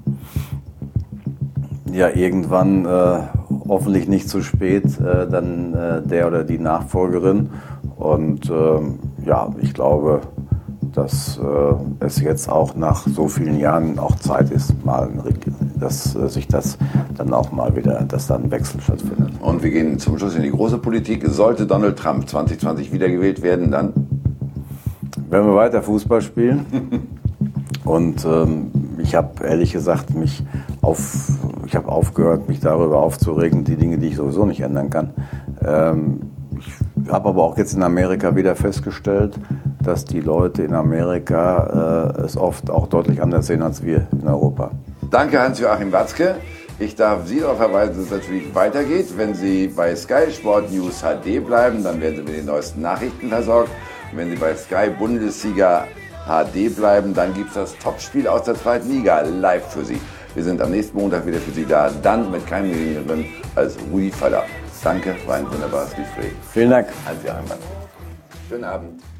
Speaker 3: Ja, irgendwann, hoffentlich nicht zu spät, dann der oder die Nachfolgerin. Und ja, ich glaube, dass es jetzt auch nach so vielen Jahren auch Zeit ist, mal, dass sich das dann auch mal wieder, dass dann ein Wechsel stattfindet.
Speaker 1: Und wir gehen zum Schluss in die große Politik. Sollte Donald Trump 2020 wiedergewählt werden, dann?
Speaker 3: Werden wir weiter Fußball spielen. Und ich habe ehrlich gesagt ich habe aufgehört, mich darüber aufzuregen, die Dinge, die ich sowieso nicht ändern kann. Ich habe aber auch jetzt in Amerika wieder festgestellt, dass die Leute in Amerika es oft auch deutlich anders sehen als wir in Europa.
Speaker 1: Danke, Hans-Joachim Watzke. Ich darf Sie darauf verweisen, dass es natürlich weitergeht. Wenn Sie bei Sky Sport News HD bleiben, dann werden Sie mit den neuesten Nachrichten versorgt. Und wenn Sie bei Sky Bundesliga HD bleiben, dann gibt es das Topspiel aus der 2. Liga live für Sie. Wir sind am nächsten Montag wieder für Sie da, dann mit keinem geringeren als Rudi Völler. Danke, war ein wunderbares Gespräch.
Speaker 3: Vielen Dank.
Speaker 1: Hans-Joachim Watzke. Schönen Abend.